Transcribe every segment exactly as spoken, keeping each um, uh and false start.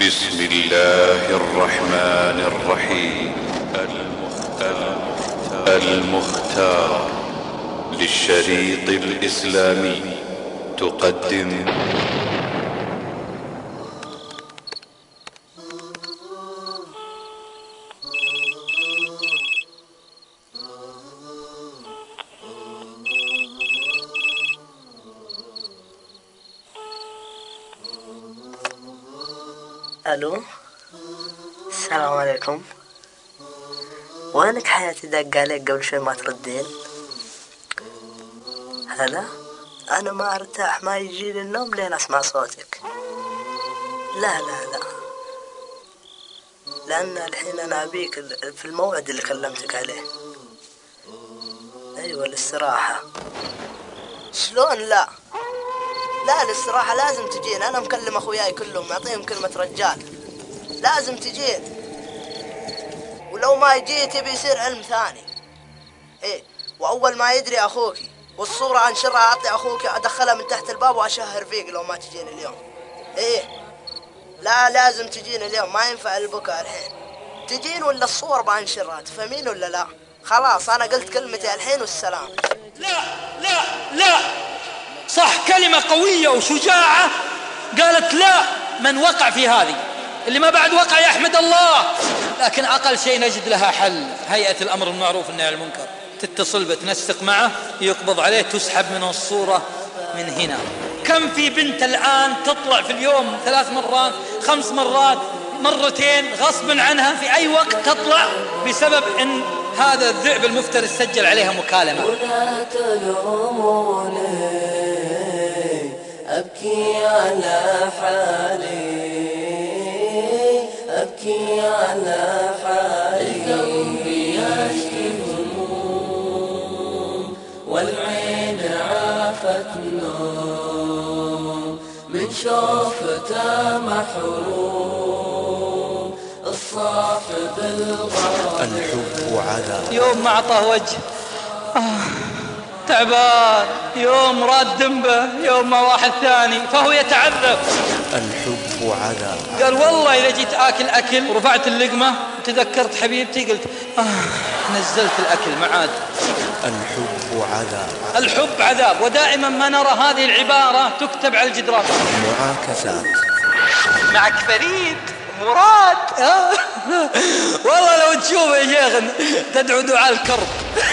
بسم الله الرحمن الرحيم. المختار, المختار للشريط الإسلامي تقدم الو، السلام عليكم. وينك حياتي؟ دق عليك قبل شوي ما تردين. هلا، انا ما ارتاح، ما يجي لي النوم لين اسمع صوتك. لا لا لا، لان الحين انا ابيك في الموعد اللي كلمتك عليه. ايوه الاستراحة. شلون لا لا الاستراحة لازم تجين. انا مكلم اخوياي كلهم معطيهم كلمة رجال، لازم تجين. ولو ما جيت بيصير علم ثاني. ايه، واول ما يدري اخوكي والصورة انشرها اعطي اخوكي ادخلها من تحت الباب واشهر فيك لو ما تجين اليوم. ايه لا، لازم تجين اليوم، ما ينفع البكاء الحين. تجين ولا الصور بانشرها، تفهمين ولا لا؟ خلاص انا قلت كلمتي الحين والسلام. لا لا لا، صح، كلمة قوية وشجاعة قالت لا. من وقع في هذه اللي ما بعد وقع يحمد الله، لكن أقل شيء نجد لها حل. هيئة الأمر بالمعروف والنهي عن المنكر تتصل بتنسق معه، يقبض عليه، تسحب منه الصورة من هنا. كم في بنت الآن تطلع في اليوم ثلاث مرات خمس مرات مرتين غصبا عنها في أي وقت تطلع بسبب أن هذا الذئب المفترس سجل عليها مكالمة. ولا تلوموني أبكي على حالي، أبكي على حالي. قلبي يشكي هموم والعين عافت نوم، من شوفته محروم الصاحب الغالي. الحب عذاب. يوم ما أعطاه وجه آه تعبان، يوم راد دنبه، يوم ما واحد ثاني فهو يتعذب. الحب عذاب. قال والله إذا جيت آكل أكل ورفعت اللقمة وتذكرت حبيبتي قلت آه نزلت الأكل معاد. الحب عذاب. الحب عذاب، ودائما ما نرى هذه العبارة تكتب على الجدران. معاكسات. معك فريد مراد آه. والله لو تشوف يا شيخ تدعو دعاء الكرب.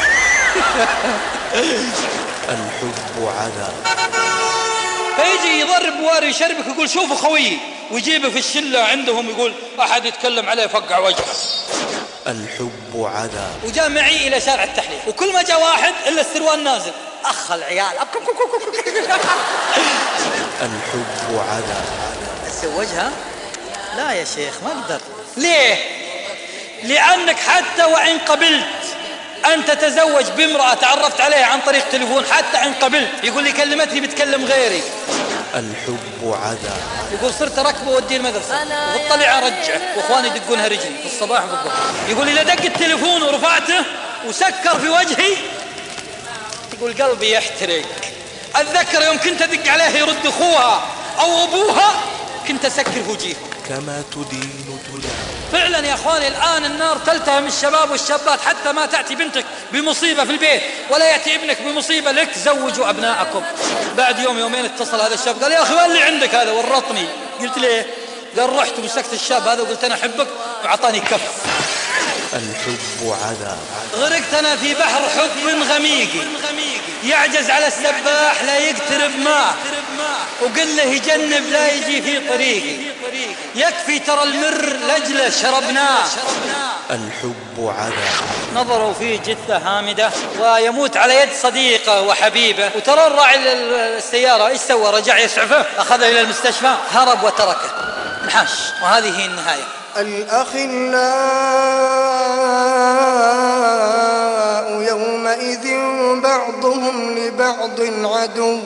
الحب عذاب. فيجي يضرب واري يشربك يقول شوفوا خويي، ويجيبه في الشلة عندهم يقول أحد يتكلم عليه فقع وجهه. الحب عذاب. وجاء معي إلى شارع التحليل، وكل ما جاء واحد إلا السروال نازل، أخ العيال. الحب عذاب. أتزوجها؟ لا يا شيخ ما أقدر. ليه؟ لأنك حتى وإن قبلت أن تتزوج بامرأة تعرفت عليها عن طريق تليفون، حتى إن قبلت يقول لي كلمتني بتكلم غيري. الحب عذاب. يقول صرت أركبه وأوديه المدرسة وبالطلع أرجعه وإخواني يدقونها رجلي في الصباح وفي الظهر. يقول إذا دق التليفون ورفعته وسكر في وجهي يقول قلبي يحترق. أتذكر يوم كنت أدق عليه يرد أخوها أو أبوها كنت أسكر في وجهه. كما تدين تدان. فعلا يا أخواني الآن النار تلتهم الشباب والشابات، حتى ما تأتي بنتك بمصيبة في البيت ولا يأتي ابنك بمصيبة لك زوجوا أبناءكم. بعد يوم يومين اتصل هذا الشاب قال يا أخي وين اللي عندك هذا؟ ورطني. قلت ليه؟ قال رحت ومسكت الشاب هذا وقلت أنا أحبك وعطاني كف. الحب عذاب. غرقت أنا في بحر حب غميقي يعجز على السباح لا يقترب ماء، وقل له يجنب لا يجي في طريقي، يكفي ترى المر لجله شربناه. الحب عذاب. نظروا فيه جثة هامدة ويموت على يد صديقه وحبيبه، وترى الراعي السيارة ايش سوى؟ رجع يسعفه، أخذه إلى المستشفى، هرب وتركه انحاش. وهذه هي النهاية. الأخلاء يومئذ بعضهم لبعض عدو.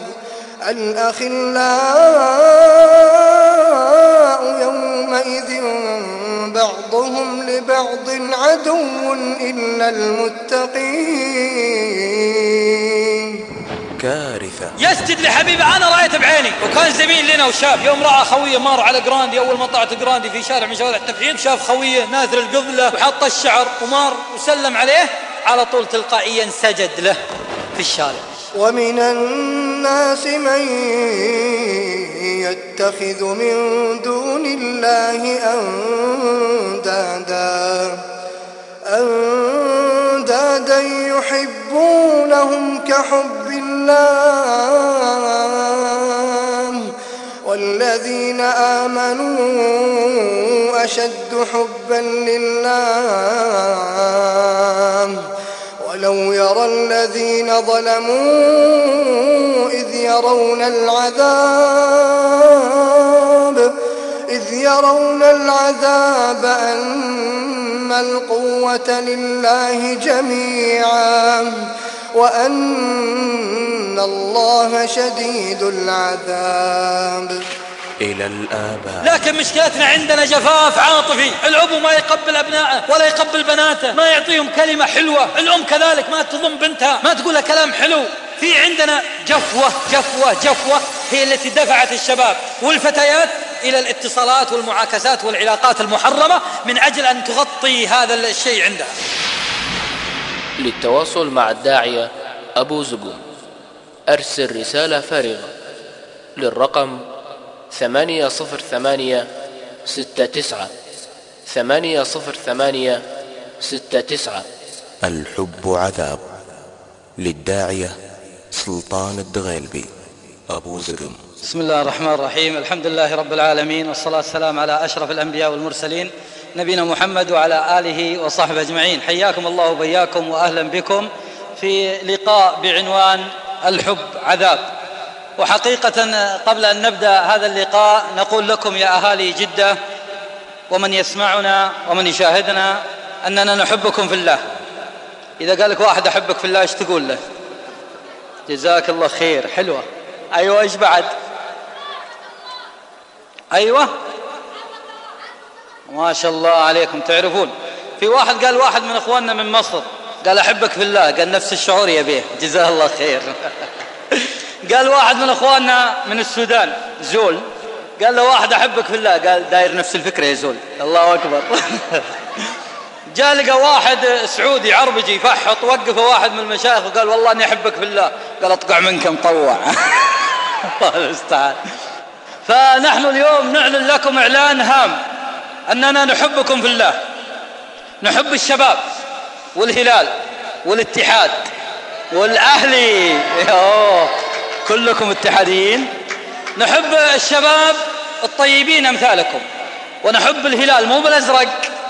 الأخلاء يومئذ بعضهم لبعض عدو إلا المتقين. كارثة. يسجد لحبيبه. أنا رأيت بعيني، وكان زميل لنا وشاف يوم رأى خويه مر على جراندي، أول ما طلعت جراندي في شارع من شوارع التفحيط، شاف خويه ناثر القبلة وحط الشعر ومر وسلم عليه، على طول تلقائيا سجد له في الشارع. ومن الناس من يتخذ من دون الله أندادا أندادا يحبونهم كحب الله والذين آمنوا أشد حبا لله ولو يرى الذين ظلموا إذ يرون العذاب إذ يرون العذاب أن القوة لله جميعا وأن الله شديد العذاب. إلى الآباء. لكن مشكلتنا عندنا جفاف عاطفي، الأب ما يقبل أبنائه ولا يقبل بناته، ما يعطيهم كلمة حلوة، الأم كذلك ما تضم بنتها، ما تقول لها كلام حلو. في عندنا جفوة جفوة جفوة هي التي دفعت الشباب والفتيات إلى الاتصالات والمعاكسات والعلاقات المحرمة من أجل أن تغطي هذا الشيء عندها. للتواصل مع الداعية أبو زقوم أرسل رسالة فارغة للرقم ثمانية صفر ثمانية ستة تسعة ثمانية صفر ثمانية ستة تسعة. الحب عذاب. للداعية سلطان الدغيلبي أبو زقوم. بسم الله الرحمن الرحيم. الحمد لله رب العالمين، والصلاة والسلام على أشرف الأنبياء والمرسلين نبينا محمد وعلى آله وصحبه أجمعين. حياكم الله وبياكم وأهلا بكم في لقاء بعنوان الحب عذاب. وحقيقة قبل أن نبدأ هذا اللقاء نقول لكم يا أهالي جدة ومن يسمعنا ومن يشاهدنا أننا نحبكم في الله. إذا قال لك واحد أحبك في الله إيش تقول له؟ جزاك الله خير. حلوة. أيوة. إيش بعد؟ أيوة ما شاء الله عليكم تعرفون. في واحد قال واحد من أخواننا من مصر قال أحبك في الله، قال نفس الشعور يبيه، جزاه الله خير. قال واحد من أخواننا من السودان زول قال له واحد أحبك في الله، قال داير نفس الفكرة يا زول. الله أكبر. جاء لقى واحد سعودي عربجي فحط، وقف واحد من المشايخ وقال والله أني أحبك في الله، قال أطقع منك مطوع. الله المستعان. فنحن اليوم نعلن لكم إعلان هام أننا نحبكم في الله، نحب الشباب والهلال والاتحاد والأهلي. أوه. كلكم اتحاديين. نحب الشباب الطيبين أمثالكم، ونحب الهلال مو بالأزرق،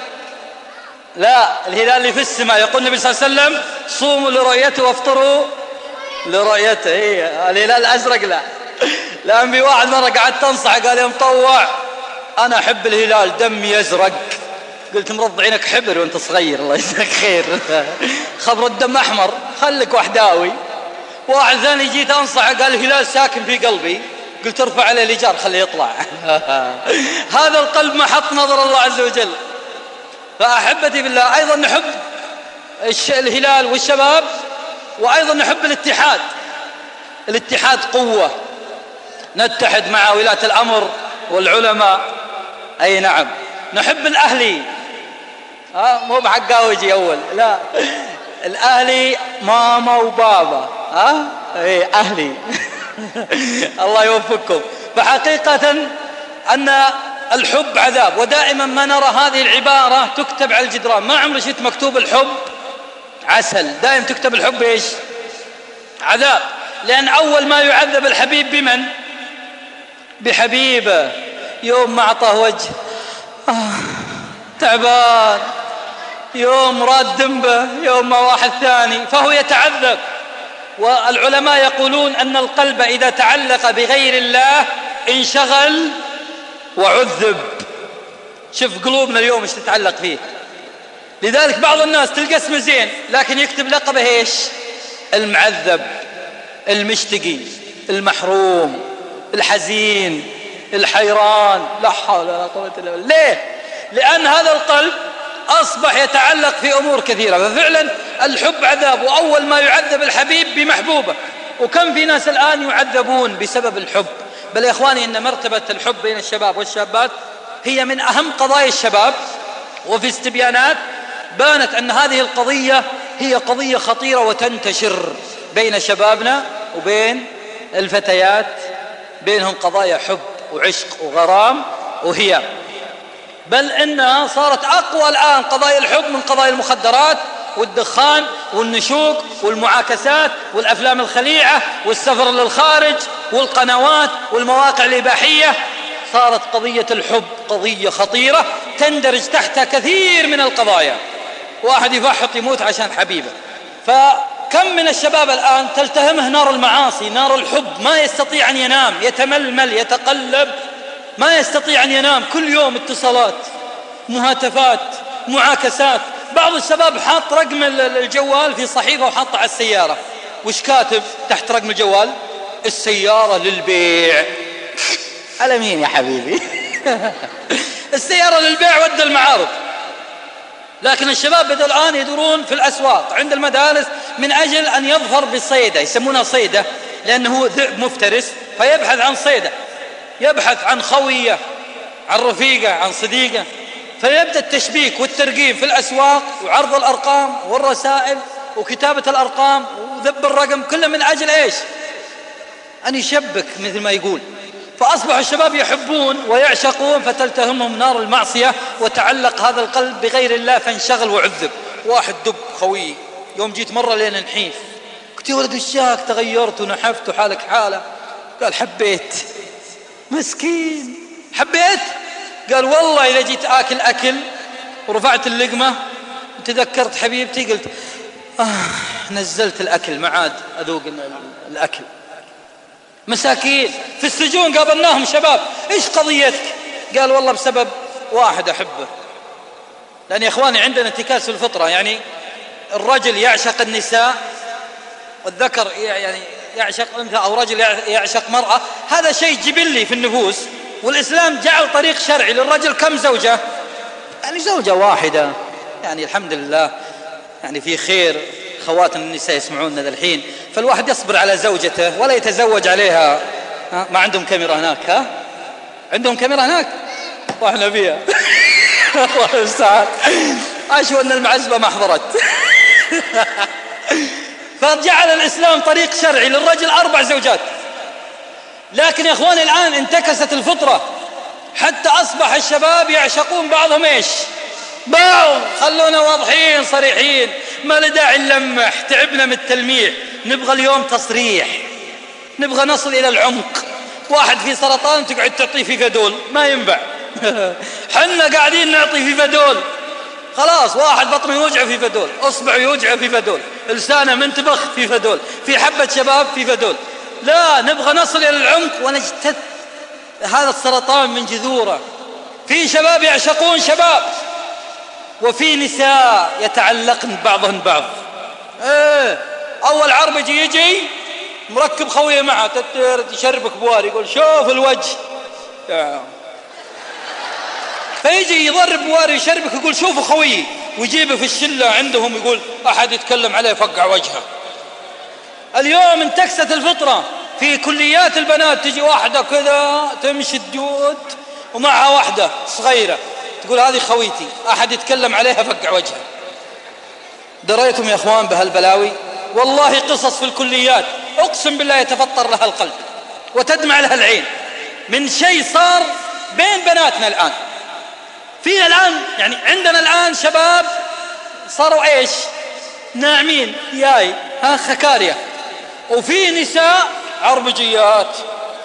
لا، الهلال اللي في السماء. يقول النبي صلى الله عليه وسلم صوموا لرؤيته وافطروا لرؤيته. إيه الهلال الأزرق لا. لأن في واحد مرة قعدت تنصح قال يا مطوع أنا أحب الهلال دمي يزرق. قلت مرض عينك حبر وانت صغير الله يجزاك خير. خبر الدم أحمر خلك وحداوي. واحد ثاني جيت أنصح قال الهلال ساكن في قلبي، قلت ارفع عليه الإيجار خليه يطلع. هذا القلب محط نظر الله عز وجل. فأحبتي بالله أيضا نحب الهلال والشباب، وأيضا نحب الاتحاد. الاتحاد قوة، نتحد مع ولاة الأمر والعلماء. أي نعم. نحب الأهلي، ها مو بحقاوجي أول، لا، الأهلي ماما وبابا، ها اي أهلي. الله يوفقكم. فحقيقة أن الحب عذاب، ودائما ما نرى هذه العبارة تكتب على الجدران. ما عمري شفت مكتوب الحب عسل، دائما تكتب الحب ايش؟ عذاب. لأن أول ما يعذب الحبيب بمن؟ بحبيبه. يوم ما أعطاه وجه آه تعبان، يوم راد دنبه، يوم ما واحد ثاني فهو يتعذب. والعلماء يقولون أن القلب إذا تعلق بغير الله انشغل وعذب. شوف قلوبنا اليوم ايش تتعلق فيه. لذلك بعض الناس تلقى اسمه زين لكن يكتب لقبه ايش؟ المعذب، المشتقي، المحروم، الحزين، الحيران. لا حول ولا قوة إلا بالله. ليه؟ لأن هذا القلب أصبح يتعلق في أمور كثيرة. ففعلا الحب عذاب، وأول ما يعذب الحبيب بمحبوبه. وكم في ناس الآن يعذبون بسبب الحب. بل يا إخواني إن مرتبة الحب بين الشباب والشابات هي من أهم قضايا الشباب، وفي استبيانات بانت أن هذه القضية هي قضية خطيرة وتنتشر بين شبابنا وبين الفتيات، بينهم قضايا حب وعشق وغرام وهيام، بل إنها صارت أقوى الآن قضايا الحب من قضايا المخدرات والدخان والنشوق والمعاكسات والأفلام الخليعة والسفر للخارج والقنوات والمواقع الإباحية. صارت قضية الحب قضية خطيرة تندرج تحتها كثير من القضايا. واحد يفحط يموت عشان حبيبه. فكم من الشباب الآن تلتهمه نار المعاصي، نار الحب، ما يستطيع أن ينام، يتململ يتقلب، ما يستطيع أن ينام، كل يوم اتصالات، مهاتفات، معاكسات. بعض الشباب حاط رقم الجوال في صحيفة وحاطه على السيارة، وش كاتب تحت رقم الجوال؟ السيارة للبيع. على مين يا حبيبي؟ السيارة للبيع ودى المعارض. لكن الشباب بدأوا الآن يدورون في الأسواق عند المدارس من أجل أن يظفر بالصيدة، يسمونها صيدة لأنه ذئب مفترس، فيبحث عن صيدة، يبحث عن خوية، عن رفيقة، عن صديقة. فيبدأ التشبيك والترقيم في الأسواق وعرض الأرقام والرسائل وكتابة الأرقام وذب الرقم، كله من أجل إيش؟ أن يشبك مثل ما يقول. فأصبح الشباب يحبون ويعشقون، فتلتهمهم نار المعصية وتعلق هذا القلب بغير الله فانشغل وعذب. واحد دب خوي، يوم جيت مرة لين نحيف، قلت يا ولد وشاك تغيرت ونحفت وحالك حالة؟ قال حبيت. مسكين، حبيت؟ قال والله إذا جيت آكل أكل ورفعت اللقمة وتذكرت حبيبتي قلت آه نزلت الأكل ما عاد أذوق الأكل. مساكين في السجون قابلناهم شباب، إيش قضيتك؟ قال والله بسبب واحد أحبه. لأن يا إخواني عندنا انتكاس في الفطرة، يعني الرجل يعشق النساء والذكر يعني يعشق أنثى، أو رجل يعشق مرأة، هذا شيء جبلي في النفوس. والإسلام جعل طريق شرعي للرجل كم زوجة؟ يعني زوجة واحدة، يعني الحمد لله يعني في خير. خواتنا النساء يسمعوننا ذا الحين، فالواحد يصبر على زوجته ولا يتزوج عليها. ها؟ ما عندهم كاميرا هناك؟ ها؟ عندهم كاميرا هناك؟ واحنا فيها. الله المستعان. أشوى أن المعزبة ما حضرت. فجعل الإسلام طريق شرعي للرجل أربع زوجات. لكن يا إخواني الآن انتكست الفطرة، حتى أصبح الشباب يعشقون بعضهم إيش؟ بعض. خلونا واضحين صريحين، ما لداعي نلمح، تعبنا من التلميح، نبغى اليوم تصريح، نبغى نصل إلى العمق. واحد في سرطان تقعد تعطيه في فدول، ما ينفع. حنا قاعدين نعطي في فدول، خلاص واحد بطنه يوجع في فدول، أصبع يوجع في فدول، لسانه منتبخ في فدول، في حبة شباب في فدول. لا، نبغى نصل إلى العمق ونجتث هذا السرطان من جذوره. في شباب يعشقون شباب، وفي نساء يتعلقن بعضهن بعض. ايه اول عربجي يجي مركب خويه معه يشربك بواري، يقول شوف الوجه، فيجي يضرب بواري يشربك، يقول شوفوا خويي، ويجيبه في الشله عندهم، يقول احد يتكلم عليه فقع وجهه. اليوم انتكست الفطره، في كليات البنات تجي واحده كذا تمشي الدود ومعها واحده صغيره، تقول هذه خويتي، أحد يتكلم عليها فقع وجهها. دريتم يا أخوان بهالبلاوي؟ والله قصص في الكليات أقسم بالله يتفطر لها القلب وتدمع لها العين من شيء صار بين بناتنا الآن. فينا الآن يعني عندنا الآن شباب صاروا إيش؟ ناعمين ياي، ها خكارية. وفي نساء عربجيات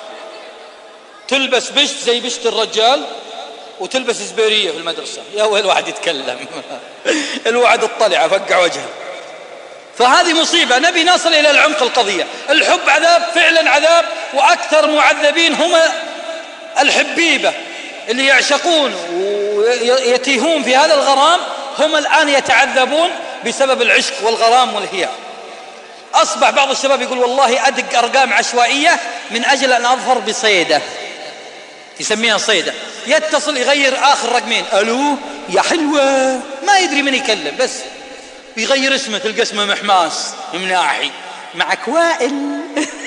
تلبس بشت زي بشت الرجال وتلبس زبيرية في المدرسة. يا ويل واحد يتكلم. الوعد الطلعة فقع وجهه. فهذه مصيبة. نبي نصل إلى العمق القضية. الحب عذاب، فعلا عذاب، وأكثر معذبين هم الحبيبة اللي يعشقون ويتيهون في هذا الغرام، هم الآن يتعذبون بسبب العشق والغرام والهيام. أصبح بعض الشباب يقول والله أدق أرقام عشوائية من أجل أن أظفر بصيدة، يسميها صيدة، يتصل يغير آخر رقمين، ألو يا حلوة، ما يدري من يكلم، بس يغير اسمه، تلقى اسمه محماس، مناحي، معك وائل.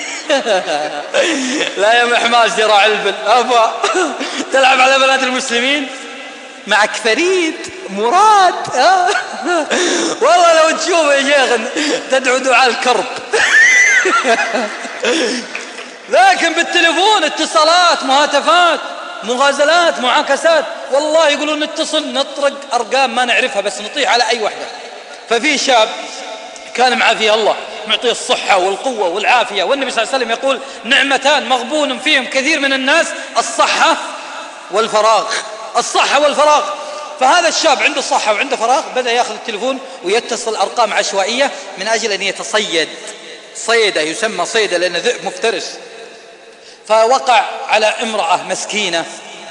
لا يا محماس يا راعي البل أبا تلعب على بنات المسلمين. معك فريد مراد. آه. والله لو تشوف يا شيخ تدعو دعاء الكرب. لكن بالتليفون اتصالات مهاتفات مغازلات معاكسات. والله يقولون نتصل نطرق أرقام ما نعرفها بس نطيح على أي وحدة. ففي شاب كان معافيه الله معطيه الصحة والقوة والعافية، والنبي صلى الله عليه وسلم يقول نعمتان مغبون فيهم كثير من الناس الصحة والفراغ. الصحة والفراغ. فهذا الشاب عنده صحة وعنده فراغ بدأ يأخذ التليفون ويتصل أرقام عشوائية من أجل أن يتصيد صيدة يسمى صيدة لأنه ذئب مفترس. فوقع على امرأة مسكينة،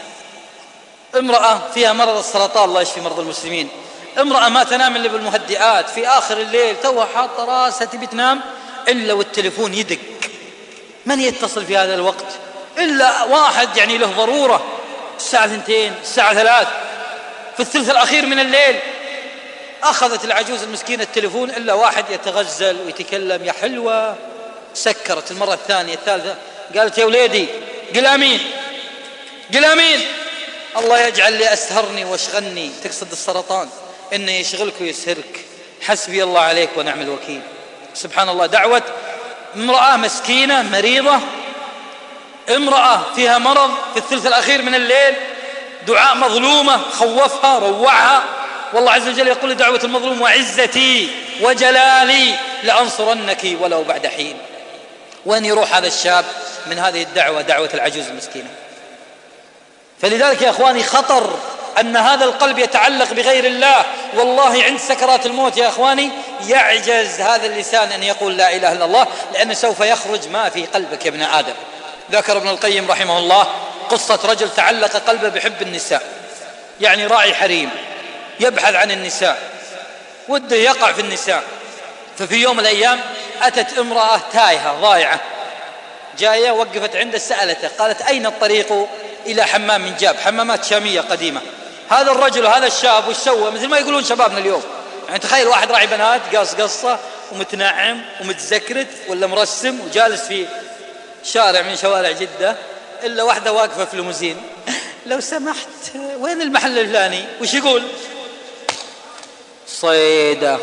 امرأة فيها مرض السرطان الله يشفي مرضى المسلمين، امرأة ما تنام إلا بالمهدئات، في آخر الليل توها حاطة راسها تبي تنام إلا والتليفون يدق. من يتصل في هذا الوقت إلا واحد يعني له ضرورة، الساعة اثنتين الساعة ثلاث في الثلث الأخير من الليل. أخذت العجوز المسكينة التليفون إلا واحد يتغزل ويتكلم يا حلوة. سكرت المرة الثانية الثالثة قالت يا وليدي قل آمين قل آمين الله يجعل لي أسهرني واشغلني. تقصد السرطان إنه يشغلك ويسهرك. حسبي الله عليك ونعم الوكيل. سبحان الله. دعوة امرأة مسكينة مريضة، امرأة فيها مرض في الثلث الأخير من الليل، دعاء مظلومة خوفها روعها. والله عز وجل يقول دعوة المظلوم وعزتي وجلالي لأنصرنك ولو بعد حين. وين يروح هذا الشاب من هذه الدعوة، دعوة العجوز المسكينة؟ فلذلك يا أخواني خطر أن هذا القلب يتعلق بغير الله. والله عند سكرات الموت يا أخواني يعجز هذا اللسان أن يقول لا إله إلا الله، لأنه سوف يخرج ما في قلبك يا ابن آدم. ذكر ابن القيم رحمه الله قصة رجل تعلق قلبه بحب النساء، يعني راعي حريم يبحث عن النساء وده يقع في النساء. ففي يوم من الأيام أتت امرأة تايهة ضائعة جاية، وقفت عنده سألته قالت أين الطريق إلى حمام من جاب، حمامات شامية قديمة. هذا الرجل وهذا الشاب وش سوى؟ مثل ما يقولون شبابنا اليوم، يعني تخيل واحد راعي بنات قاص قصة ومتنعم ومتزكرت ولا مرسم وجالس في شارع من شوارع جدة، إلا واحدة واقفة في ليموزين لو سمحت وين المحل الفلاني؟ وش يقول؟ صيدة.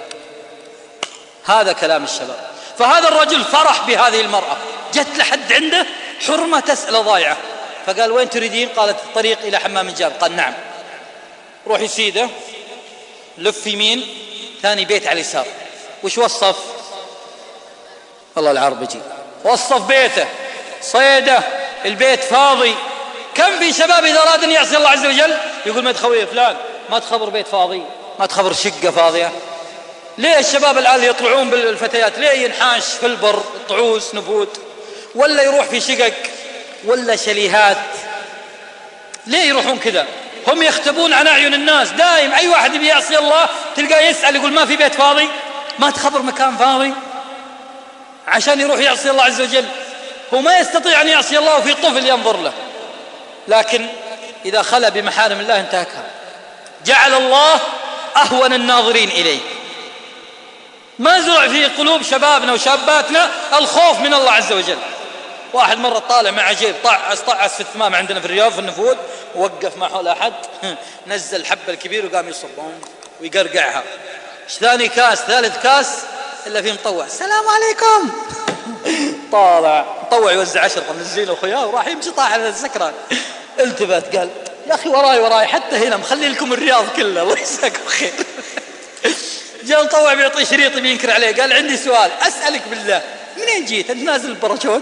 هذا كلام الشباب. فهذا الرجل فرح بهذه المرأة، جت لحد عنده حرمة تسأل ضايعة، فقال وين تريدين؟ قالت الطريق إلى حمام الجاب. قال نعم. روحي سيدة لف يمين ثاني بيت على اليسار. وش وصف؟ والله العربجي وصف بيته صيدة، البيت فاضي. كم في شباب إذا أراد أن يعصي الله عز وجل يقول ما تخوي فلان، ما تخبر بيت فاضي، ما تخبر شقة فاضية. ليه الشباب الآن يطلعون بالفتيات؟ ليه ينحاش في البر طعوس نفود، ولا يروح في شقق ولا شليهات؟ ليه يروحون كذا؟ هم يختبون عن أعين الناس. دائم أي واحد يعصي الله تلقاه يسأل يقول ما في بيت فاضي، ما تخبر مكان فاضي، عشان يروح يعصي الله عز وجل. هو ما يستطيع أن يعصي الله وفي طفل ينظر له، لكن إذا خلى بمحارم الله انتهكها. جعل الله أهون الناظرين إليه. ما زرع في قلوب شبابنا وشاباتنا الخوف من الله عز وجل. واحد مرة طالع مع جيب طعس طعس في الثمام عندنا في الرياض في النفود، ووقف ما حول أحد، نزل الحبة الكبير وقام يصبهم ويقرقعها. ثاني كاس ثالث كاس إلا فيه مطوع السلام عليكم. طالع مطوع يوزع عشرة من الزين وخياه وراح يمشي طاح على السكران. التفت قال يا أخي وراي وراي حتى هنا مخلي لكم الرياض كله الله يجزاكم خير. جاء مطوع بيعطي شريط بينكر عليه، قال عندي سؤال أسألك بالله منين جيت؟ أنت نازل الباراشوت؟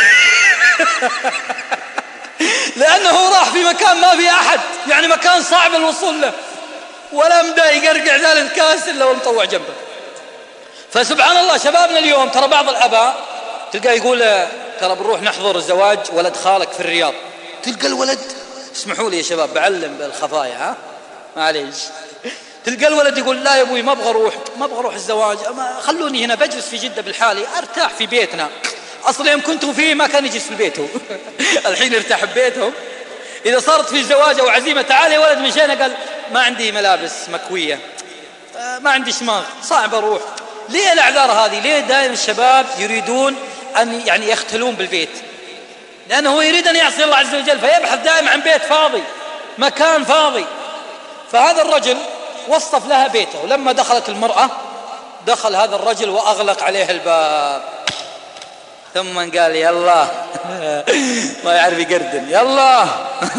لأنه راح في مكان ما في أحد، يعني مكان صعب الوصول له، ولا مدى يقرقع ذلك كاس إلا والمطوع جنبه. فسبحان الله شبابنا اليوم ترى بعض الآباء تلقاه يقول ترى بنروح نحضر الزواج ولد خالك في الرياض، تلقى الولد اسمحوا لي يا شباب بعلم بالخفايا ها معليش، تلقى الولد يقول لا يا ابوي ما ابغى اروح ما ابغى اروح الزواج، خلوني هنا بجلس في جدة بالحالي ارتاح في بيتنا. اصلا يوم كنتوا فيه ما كان يجلس في بيته الحين ارتاح ببيتهم. اذا صارت في زواج او عزيمه تعال يا ولد مشينا، قال ما عندي ملابس مكويه، ما عندي شماغ صعب اروح، ليه الأعذار هذه؟ ليه دائما الشباب يريدون أن يعني يختلون بالبيت؟ لأنه هو يريد أن يعصي الله عز وجل، فيبحث دائما عن بيت فاضي، مكان فاضي. فهذا الرجل وصف لها بيته، ولما دخلت المرأة دخل هذا الرجل وأغلق عليه الباب، ثم قال يلا ما يعرف يقردن يلا.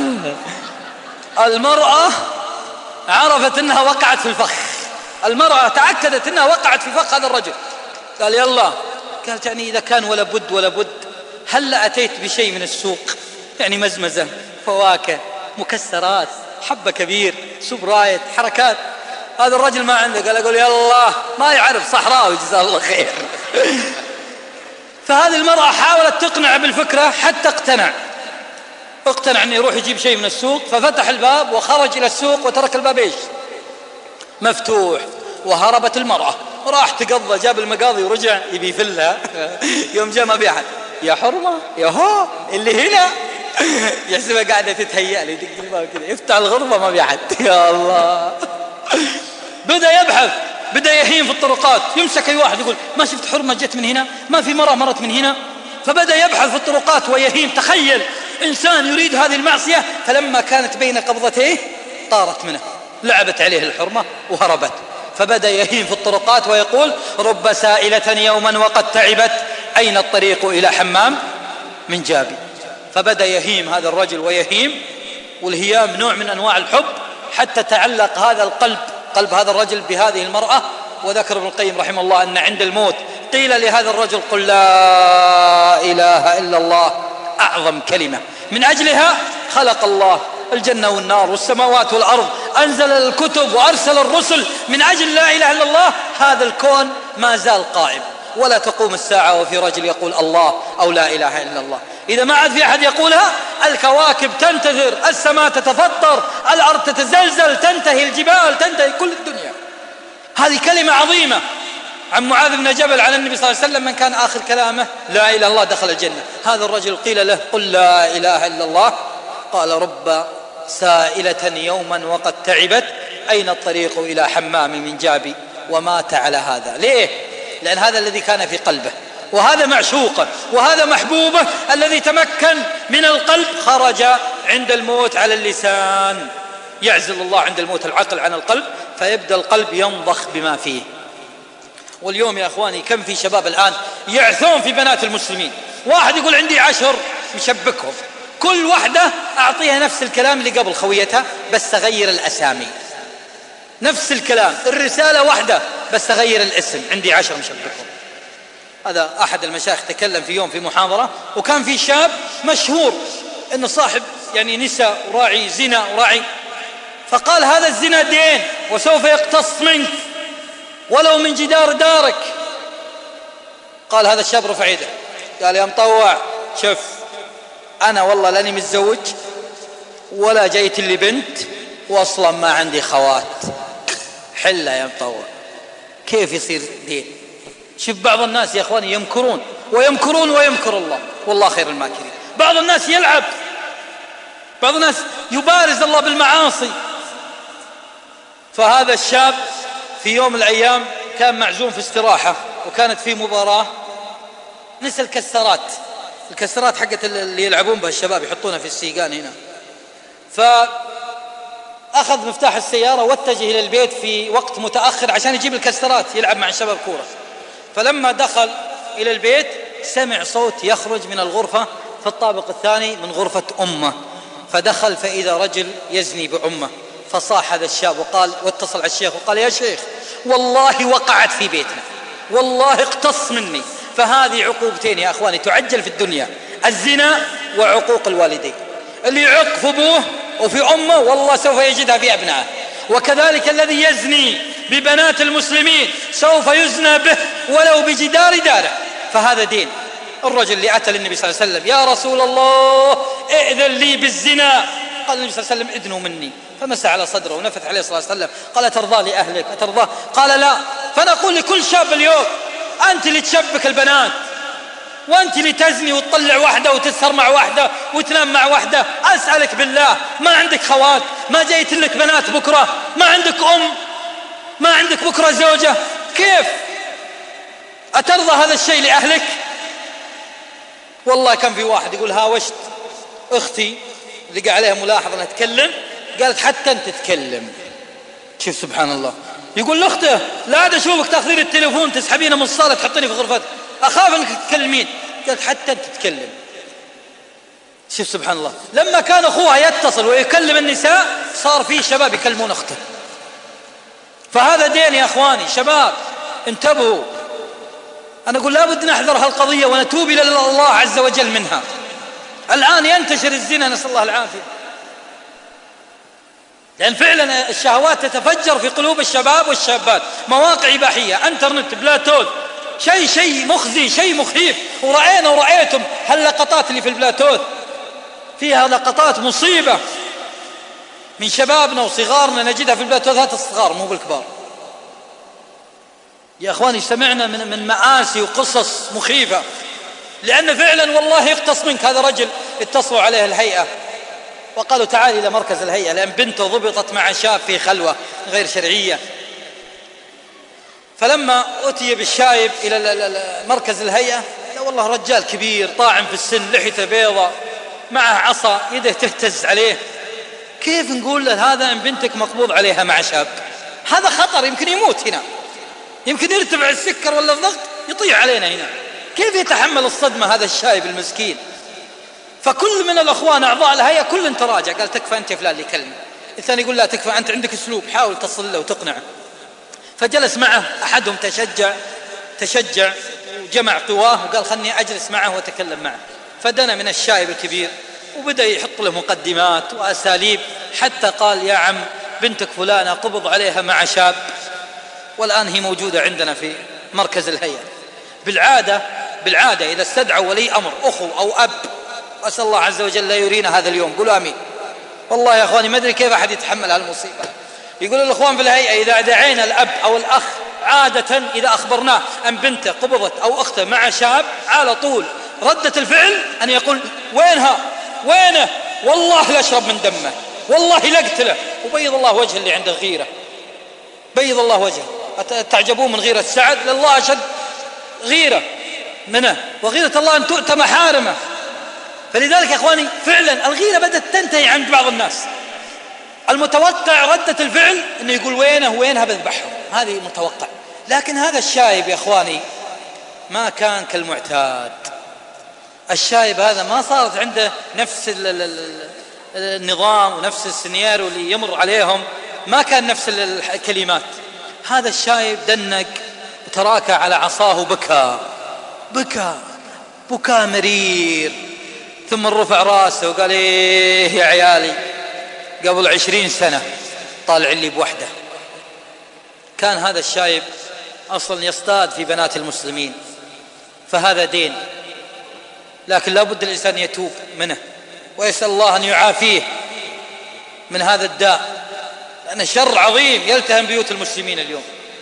المرأة عرفت أنها وقعت في الفخ، المرأة تأكدت أنها وقعت في فخ هذا الرجل. قال يلا، قالت يعني إذا كان ولا بد ولا بد هل أتيت بشيء من السوق، يعني مزمزة، فواكه، مكسرات، حبة كبير، سبرايت، حركات. هذا الرجل ما عنده، قال أقول يلا، ما يعرف، صحراوي جزاه الله خير. فهذه المرأة حاولت تقنع بالفكرة حتى اقتنع اقتنع أن يروح يجيب شيء من السوق، ففتح الباب وخرج إلى السوق وترك الباب إيش مفتوح. وهربت المرأة، راح تقضى، جاب المقاضي ورجع يبي يفلها. يوم جاء ما بي أحد، يا حرمة يا هو اللي هنا، يحسبها قاعدة تتهيأ لي، يدق الباب كذا، يفتح الغرفة ما بي أحد. يا الله، بدأ يبحث، بدأ يهيم في الطرقات، يمسك أي واحد يقول ما شفت حرمة جت من هنا، ما في مرأة مرت من هنا. فبدأ يبحث في الطرقات ويهيم. تخيل إنسان يريد هذه المعصية، فلما كانت بين قبضتيه طارت منه، لعبت عليه الحرمة وهربت. فبدأ يهيم في الطرقات ويقول رب سائلة يوما وقد تعبت، أين الطريق إلى حمام من جابي. فبدأ يهيم هذا الرجل ويهيم، والهيام نوع من أنواع الحب، حتى تعلق هذا القلب، قلب هذا الرجل بهذه المرأة. وذكر ابن القيم رحمه الله أن عند الموت قيل لهذا الرجل قل لا إله إلا الله، أعظم كلمة، من أجلها خلق الله الجنة والنار والسماوات والأرض، أنزل الكتب وأرسل الرسل، من أجل لا إله إلا الله هذا الكون ما زال قائم، ولا تقوم الساعة وفي رجل يقول الله أو لا إله إلا الله. إذا ما عاد في أحد يقولها، الكواكب تنتثر، السماء تتفطر، الأرض تتزلزل، تنتهي الجبال، تنتهي كل الدنيا. هذه كلمة عظيمة. عن معاذ بن جبل عن النبي صلى الله عليه وسلم من كان آخر كلامه لا إله إلا الله دخل الجنة. هذا الرجل قيل له قل لا إله إلا الله، قال رب سائلة يوما وقد تعبت، أين الطريق إلى حمام من جابي، ومات على هذا. ليه؟ لأن هذا الذي كان في قلبه، وهذا معشوقه، وهذا محبوبه الذي تمكن من القلب، خرج عند الموت على اللسان. يعزل الله عند الموت العقل عن القلب، فيبدأ القلب ينضخ بما فيه. واليوم يا أخواني كم في شباب الآن يعثون في بنات المسلمين. واحد يقول عندي عشر مشبكهم، كل واحدة أعطيها نفس الكلام اللي قبل خويتها، بس تغير الأسامي، نفس الكلام، الرسالة واحدة بس تغير الاسم، عندي عشر مشبكهم. هذا أحد المشايخ تكلم في يوم في محاضرة، وكان في شاب مشهور إنه صاحب يعني نساء وراعي زنا وراعي، فقال هذا الزنا دين وسوف يقتص منك ولو من جدار دارك. قال هذا الشاب رفع يده، قال يا مطوع شوف، أنا والله لاني متزوج ولا جيت لي بنت، وأصلا ما عندي خوات، حلة يا مطوع. كيف يصير دين؟ شوف بعض الناس يا أخواني يمكرون ويمكرون ويمكر الله، والله خير الماكرين. بعض الناس يلعب، بعض الناس يبارز الله بالمعاصي. فهذا الشاب في يوم من الأيام كان معزوم في استراحة، وكانت في مباراة، نسى الكسرات، الكسرات حقت اللي يلعبون بها الشباب يحطونها في السيقان هنا. فأخذ مفتاح السيارة واتجه إلى البيت في وقت متأخر عشان يجيب الكسرات يلعب مع الشباب كورة. فلما دخل إلى البيت سمع صوت يخرج من الغرفة في الطابق الثاني من غرفة أمه، فدخل فإذا رجل يزني بأمه. فصاح هذا الشاب وقال، واتصل على الشيخ وقال يا شيخ والله وقعت في بيتنا، والله اقتص مني. فهذه عقوبتين يا أخواني تعجل في الدنيا، الزنا وعقوق الوالدين. اللي يعق في أبوه وفي أمه والله سوف يجدها في أبنائه، وكذلك الذي يزني ببنات المسلمين سوف يزنى به ولو بجدار داره. فهذا دين. الرجل اللي أتى للنبي صلى الله عليه وسلم يا رسول الله ائذن لي بالزنا، قال النبي صلى الله عليه وسلم ادنوا مني، فمسح على صدره ونفث عليه صلى الله عليه وسلم، قال ترضى لأهلك أترضى؟ قال لا. فنقول لكل شاب اليوم أنت اللي تشبك البنات، وأنت اللي تزني وتطلع واحدة وتسهر مع واحدة وتنام مع واحدة، أسألك بالله ما عندك خوات؟ ما جايت لك بنات بكرة؟ ما عندك أم؟ ما عندك بكرة زوجة؟ كيف أترضى هذا الشيء لأهلك؟ والله كان في واحد يقول هاوشت أختي لقى عليها ملاحظة أنها تتكلم، قالت حتى أنت تتكلم. شوف سبحان الله، يقول لأخته لا عاد أشوفك تأخذين التليفون تسحبينه من الصالة تحطيني في غرفتك، أخاف أنك تتكلمين. قالت حتى أنت تتكلم. شوف سبحان الله، لما كان أخوها يتصل ويكلم النساء صار فيه شباب يكلمون أخته. فهذا دين يا أخواني، شباب انتبهوا. أنا أقول لابد نحذر هالقضية ونتوب إلى الله عز وجل منها. الآن ينتشر الزنا، نسأل الله العافية، لأن فعلا الشهوات تتفجر في قلوب الشباب والشابات. مواقع إباحية، انترنت، بلاتوث، شيء شيء مخزي، شيء مخيف. ورأينا ورأيتم هاللقطات اللي في البلاتوث، فيها لقطات مصيبة من شبابنا وصغارنا نجدها في البلاتوثات الصغار مو بالكبار. يا أخواني سمعنا من, من مآسي وقصص مخيفة، لأن فعلا والله يقتص منك. هذا رجل اتصلوا عليه الهيئة وقالوا تعالي إلى مركز الهيئة، لأن بنته ضبطت مع شاب في خلوة غير شرعية. فلما أتي بالشايب إلى مركز الهيئة، لا والله رجال كبير طاعم في السن، لحيته بيضة، معه عصا، يده تهتز عليه. كيف نقول له هذا إن بنتك مقبوض عليها مع شاب؟ هذا خطر، يمكن يموت هنا، يمكن يرتفع السكر ولا الضغط يطيح علينا هنا. كيف يتحمل الصدمة هذا الشايب المسكين؟ فكل من الأخوان أعضاء الهيئة كل تراجع، قال تكفى أنت يا فلان اللي كلمة. الثاني يقول لا تكفى أنت، عندك أسلوب، حاول تصل له وتقنعه. فجلس معه أحدهم، تشجع تشجع وجمع قواه وقال خلني أجلس معه وأتكلم معه. فدنا من الشايب الكبير وبدأ يحط له مقدمات وأساليب، حتى قال يا عم بنتك فلانة قبض عليها مع شاب، والآن هي موجودة عندنا في مركز الهيئة. بالعادة بالعادة إذا استدعوا ولي أمر أخو أو أب، أسأل الله عز وجل لا يرينا هذا اليوم، قولوا آمين. والله يا أخواني ما أدري كيف أحد يتحمل هالمصيبة. يقول الأخوان في الهيئة إذا دعينا الأب أو الأخ عادة إذا أخبرناه أن بنته قبضت أو أخته مع شاب، على طول ردة الفعل أن يقول وينها وينه، والله لا أشرب من دمه، والله لا أقتله، وبيض الله وجه اللي عنده غيرة، بيض الله وجهه. تعجبون من غيرة سعد؟ لله أشد غيرة منه، وغيرة الله أن تؤتى محارمه. فلذلك يا أخواني فعلا الغيرة بدأت تنتهي عند بعض الناس. المتوقع ردة الفعل أنه يقول وينه وينها بذبحهم، هذه متوقع. لكن هذا الشايب يا أخواني ما كان كالمعتاد. الشايب هذا ما صارت عنده نفس النظام ونفس السيناريو اللي يمر عليهم، ما كان نفس الكلمات. هذا الشايب دنق وتراكى على عصاه وبكى بكى بكى مرير، ثم رفع راسه وقال إيه يا عيالي، قبل عشرين سنة طالع لي بوحدة. كان هذا الشايب أصلا يصطاد في بنات المسلمين، فهذا دين، لكن لا بد الإنسان يتوب منه ويسأل الله أن يعافيه من هذا الداء، لأن شر عظيم يلتهم بيوت المسلمين اليوم.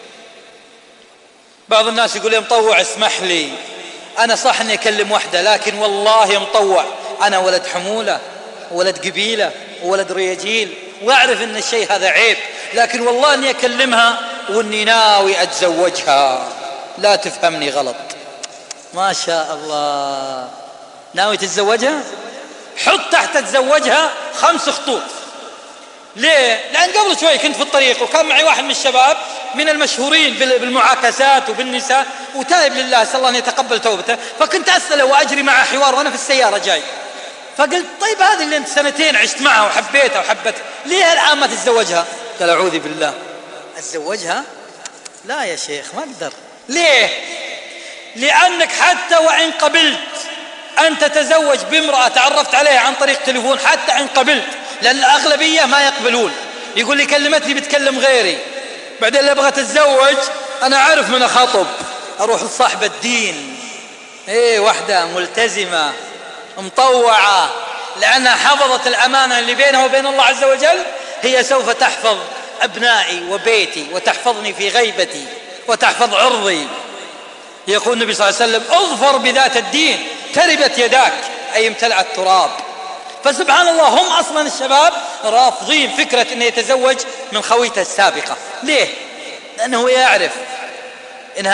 بعض الناس يقول لي مطوع اسمح لي، أنا صح أني أكلم وحدة، لكن والله مطوع، أنا ولد حمولة ولد قبيلة وولد رياجيل، وأعرف أن الشيء هذا عيب، لكن والله أني أكلمها وأني ناوي أتزوجها، لا تفهمني غلط. ما شاء الله، ناوي تتزوجها؟ حط تحت تتزوجها خمس خطوط. ليه؟ لأن قبل شوي كنت في الطريق وكان معي واحد من الشباب من المشهورين بالمعاكسات وبالنساء، وتائب لله، أسأل الله أن يتقبل توبته. فكنت أسأله وأجري معه حوار وأنا في السيارة جاي، فقلت طيب هذه اللي أنت سنتين عشت معها وحبيتها وحبتها، ليه الآن ما تتزوجها؟ قال أعوذ بالله، أتزوجها؟ لا يا شيخ ما أقدر. ليه؟ لأنك حتى وإن قبلت أن تتزوج بامرأة تعرفت عليها عن طريق تليفون، حتى إن قبلت، لأن الأغلبية ما يقبلون، يقول لي كلمتني بتكلم غيري، بعدين اللي أبغى تتزوج أنا أعرف من أخاطب، أروح لصاحب الدين، إيه واحدة ملتزمة مطوعة، لأنها حفظت الأمانة اللي بينها وبين الله عز وجل، هي سوف تحفظ أبنائي وبيتي وتحفظني في غيبتي وتحفظ عرضي. يقول النبي صلى الله عليه وسلم اظفر بذات الدين تربت يداك، أي امتلأت التراب. فسبحان الله هم أصلا الشباب رافضين فكرة أنه يتزوج من خويته السابقة. ليه؟ لأنه يعرف إنها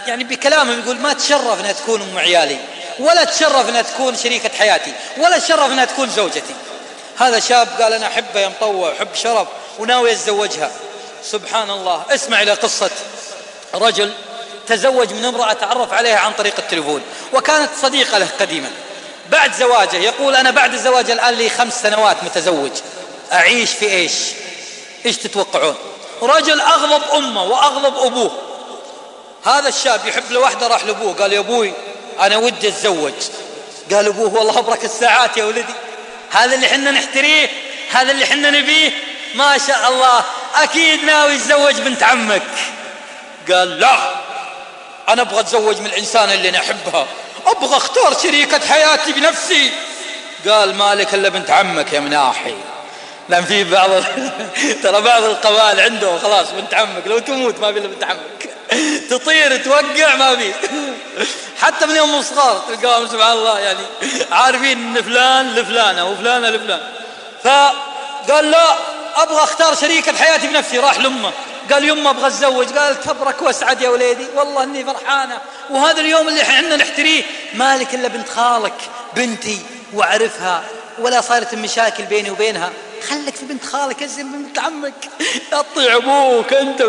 يعني بكلامه يقول ما تشرف أنها تكون أم عيالي، ولا تشرف أنها تكون شريكة حياتي، ولا تشرف أنها تكون زوجتي. هذا شاب قال أنا أحبها يا مطوع، أحب شرف وناوي يتزوجها. سبحان الله. اسمع إلى قصة رجل تزوج من امرأة تعرف عليها عن طريق التليفون، وكانت صديقة له قديما. بعد زواجه يقول أنا بعد الزواج الآن لي خمس سنوات متزوج، أعيش في إيش؟ إيش تتوقعون؟ رجل أغضب أمه وأغضب أبوه. هذا الشاب يحب لوحده، راح لأبوه قال يا أبوي أنا ودي أتزوج. قال أبوه والله أبرك الساعات يا ولدي، هذا اللي حنا نحتريه، هذا اللي حنا نبيه، ما شاء الله أكيد ناوي يتزوج بنت عمك. قال لا، أنا أبغى أتزوج من الإنسان اللي أنا أحبها، أبغى أختار شريكة حياتي بنفسي. قال مالك إلا بنت عمك يا مناحي، لأن في بعض ترى بعض القبائل عنده خلاص بنت عمك لو تموت ما في إلا بنت عمك، تطير توقع ما في. حتى من يوم صغار تلقاهم سبحان الله يعني عارفين إن فلان لفلانة وفلانة لفلان. فقال لا، أبغى أختار شريكة حياتي بنفسي. راح لأمه قال يمه أبغى أتزوج. قال تبرك واسعد يا وليدي، والله إني فرحانة، وهذا اليوم اللي احنا نحتريه، مالك إلا بنت خالك بنتي وأعرفها ولا صارت مشاكل بيني وبينها، خلك في بنت خالك أزين من بنت عمك، أطيع أبوك أنت.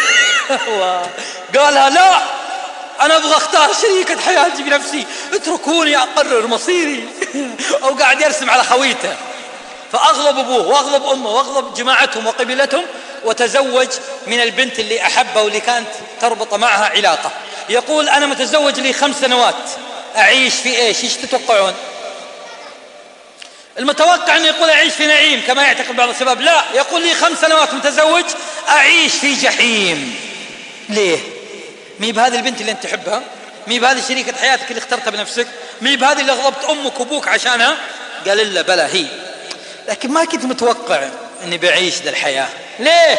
قالها لا، أنا أبغى أختار شريكة حياتي بنفسي، اتركوني أقرر مصيري. أو قاعد يرسم على خويته. فأغضب أبوه وأغضب أمه وأغضب جماعتهم وقبيلتهم، وتزوج من البنت اللي أحبها واللي كانت تربط معها علاقة. يقول أنا متزوج لي خمس سنوات، أعيش في إيش؟ إيش تتوقعون؟ المتوقع أن يقول أعيش في نعيم كما يعتقد بعض الشباب. لا، يقول لي خمس سنوات متزوج أعيش في جحيم. ليه؟ مي بهذه البنت اللي أنت تحبها، مي بهذه شريكة حياتك اللي اخترتها بنفسك، مي بهذه اللي غضبت أمك وأبوك عشانها. قال إلا بلا هي، لكن ما كنت متوقع أني بعيش ذا الحياة. ليه؟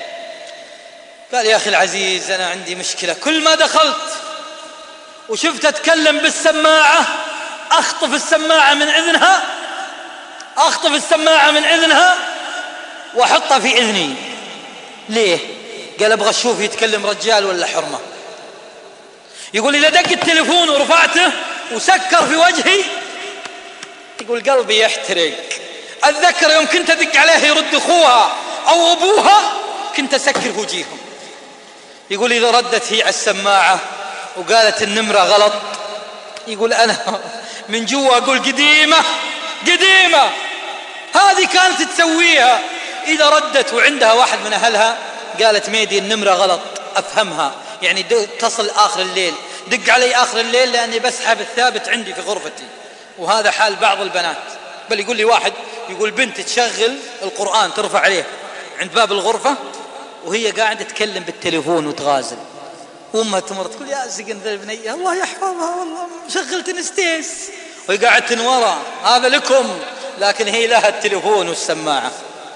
قال يا أخي العزيز أنا عندي مشكلة، كل ما دخلت وشفت أتكلم بالسماعة أخطف السماعة من إذنها، أخطف السماعة من إذنها وأحطها في إذني. ليه؟ قال أبغى أشوف يتكلم رجال ولا حرمة. يقول إذا دق التليفون ورفعته وسكر في وجهي، يقول قلبي يحترق. أتذكر يوم كنت أدق عليها يرد أخوها أو أبوها كنت أسكر في وجيههم. يقول إذا ردت هي على السماعة وقالت النمرة غلط، يقول أنا من جوا أقول قديمة قديمة، هذه كانت تسويها. إذا ردت وعندها واحد من أهلها قالت ميدي النمرة غلط، أفهمها، يعني تصل آخر الليل، دق علي آخر الليل لأني بسحب الثابت عندي في غرفتي. وهذا حال بعض البنات. بل يقول لي واحد يقول بنت تشغل القرآن ترفع عليه عند باب الغرفة وهي قاعدة تتكلم بالتليفون وتغازل، وأمها تمر تقول يا زقن ذا البنية الله يحفظها والله شغلت نستيس، وهي قاعدة تنورى هذا لكم، لكن هي لها التليفون والسماعة.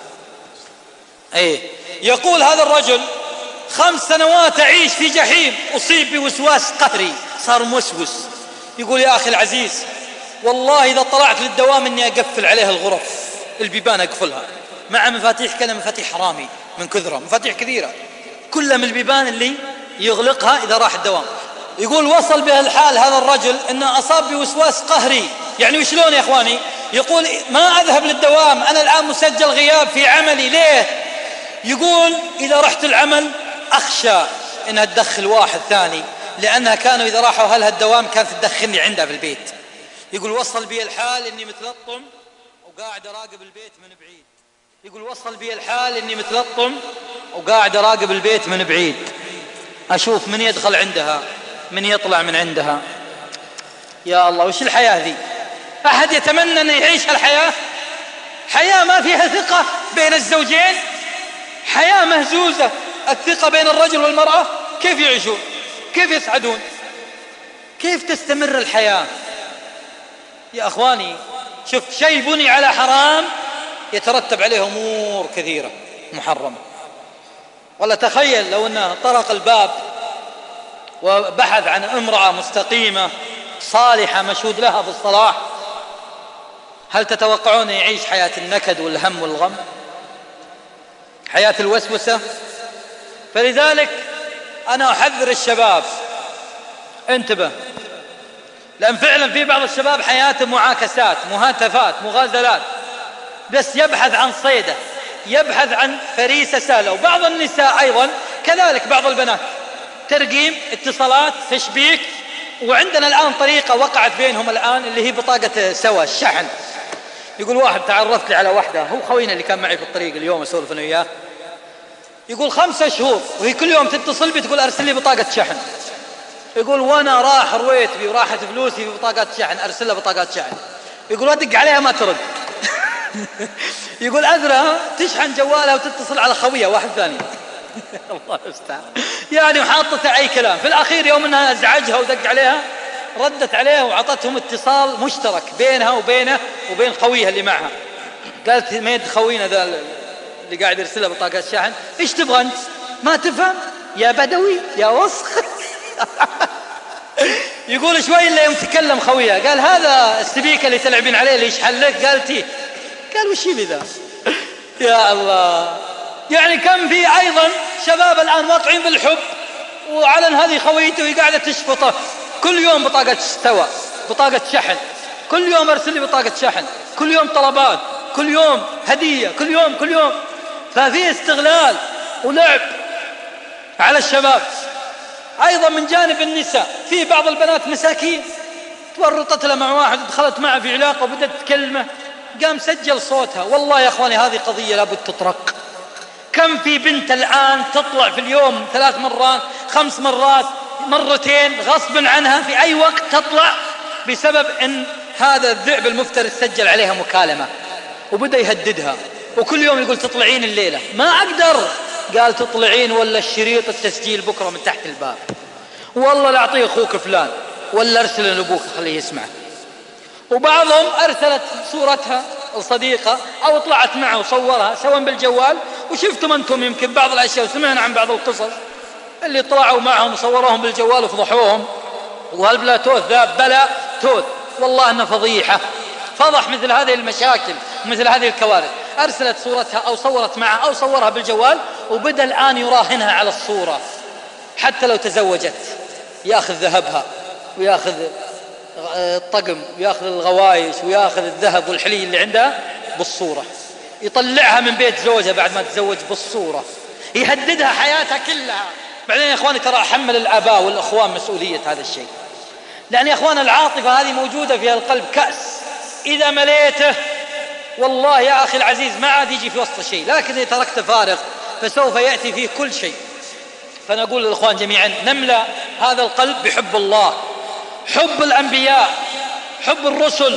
أيه. يقول هذا الرجل خمس سنوات أعيش في جحيم، أصيب بوسواس قهري، صار موسوس. يقول يا أخي العزيز والله إذا طلعت للدوام إني أقفل عليها الغرف، البيبان أقفلها مع مفاتيح كلها مفاتيح حرامي من كثرة، مفاتيح كثيرة كلها من البيبان اللي يغلقها إذا راح الدوام. يقول وصل به الحال هذا الرجل أنه أصاب بوسواس قهري. يعني وشلون يا إخواني؟ يقول ما أذهب للدوام، أنا الآن مسجل غياب في عملي. ليه؟ يقول إذا رحت العمل أخشى أنها تدخل واحد ثاني، لأنها كانوا إذا راحوا أهلها الدوام كانت تدخلني عندها في البيت. يقول وصل بي الحال إني متلطم وقاعد أراقب البيت من بعيد. يقول وصل بي الحال إني متلطم وقاعد أراقب البيت من بعيد، أشوف من يدخل عندها من يطلع من عندها. يا الله وش الحياة ذي؟ أحد يتمنى أن يعيش الحياة؟ حياة ما فيها ثقة بين الزوجين، حياة مهزوزة. الثقة بين الرجل والمرأة كيف يعيشون؟ كيف يسعدون؟ كيف تستمر الحياة؟ يا أخواني شوف، شيء بني على حرام يترتب عليه أمور كثيرة محرمة. ولا تخيل لو أنه طرق الباب وبحث عن امرأة مستقيمة صالحة مشهود لها بالصلاح، هل تتوقعون يعيش حياة النكد والهم والغم، حياة الوسوسة؟ فلذلك أنا أحذر الشباب انتبه، لأن فعلا في بعض الشباب حياته معاكسات، مهاتفات، مغازلات، بس يبحث عن صيدة، يبحث عن فريسة سهلة. وبعض النساء أيضا كذلك، بعض البنات ترقيم، اتصالات، تشبيك. وعندنا الآن طريقة وقعت بينهم الآن اللي هي بطاقة سوا، الشحن. يقول واحد تعرفت لي على واحدة، هو خوينا اللي كان معي في الطريق اليوم أسولف أنا وياه، يقول خمسة شهور وهي كل يوم تتصل بي تقول أرسل لي بطاقة شحن. يقول وانا راح رويتبي وراحت فلوسي في بطاقات شحن، ارسل لها بطاقات شحن. يقول ادق عليها ما ترد. يقول اذرها تشحن جوالها وتتصل على خويه واحد ثاني. الله المستعان. يعني وحاطته اي كلام. في الاخير يوم انها ازعجها ودق عليها ردت عليها وعطتهم اتصال مشترك بينها وبينه وبين خويها اللي معها. قالت ميد خوينا ذا اللي قاعد يرسلها بطاقات شحن، ايش تبغى انت؟ ما تفهم يا بدوي يا وسخ. يقول شوي اللي يوم تكلم خويه قال هذا السبيكة اللي تلعبين عليه اللي يشحن لك؟ قالتي. قال وش يبي ذا؟ يا الله. يعني كم في ايضا شباب الان واقعين بالحب وعلن هذه خويته وهي قاعده تشفطه كل يوم بطاقه سوا، بطاقه شحن، كل يوم ارسل لي بطاقه شحن، كل يوم طلبات، كل يوم هديه، كل يوم كل يوم. ففي استغلال ولعب على الشباب. أيضا من جانب النساء في بعض البنات مساكين تورطت لها مع واحد، دخلت معه في علاقة وبدأت تكلمه، قام سجل صوتها. والله يا أخواني هذه قضية لابد تطرق. كم في بنت الآن تطلع في اليوم ثلاث مرات خمس مرات مرتين غصبا عنها في أي وقت تطلع بسبب أن هذا الذئب المفترس سجل عليها مكالمة وبدأ يهددها، وكل يوم يقول تطلعين الليلة. ما أقدر. قال تطلعين ولا الشريط التسجيل بكرة من تحت الباب، والله لا أعطيه أخوك فلان، ولا أرسل لأبوك خليه يسمع. وبعضهم أرسلت صورتها لصديقة أو طلعت معه وصورها سواء بالجوال. وشفتم أنتم يمكن بعض الأشياء وسمعنا عن بعض القصص اللي طلعوا معهم وصوروهم بالجوال وفضحوهم. وهل بلا توث ذا؟ بلا توث. والله أنه فضيحة، فضح مثل هذه المشاكل ومثل هذه الكوارث. أرسلت صورتها أو صورت معها أو صورها بالجوال وبدأ الآن يراهنها على الصورة. حتى لو تزوجت يأخذ ذهبها ويأخذ الطقم ويأخذ الغوايش ويأخذ الذهب والحلي اللي عندها بالصورة. يطلعها من بيت زوجها بعد ما تزوج بالصورة. يهددها حياتها كلها. بعدين يا أخواني ترى حمل الآباء والأخوان مسؤولية هذا الشيء، لأن يا أخوان العاطفة هذه موجودة في القلب كأس، إذا مليته والله يا أخي العزيز ما عاد يجي في وسط شيء، لكن إذا تركت فارغ فسوف يأتي فيه كل شيء. فنقول للإخوان جميعا نملأ هذا القلب بحب الله، حب الأنبياء، حب الرسل،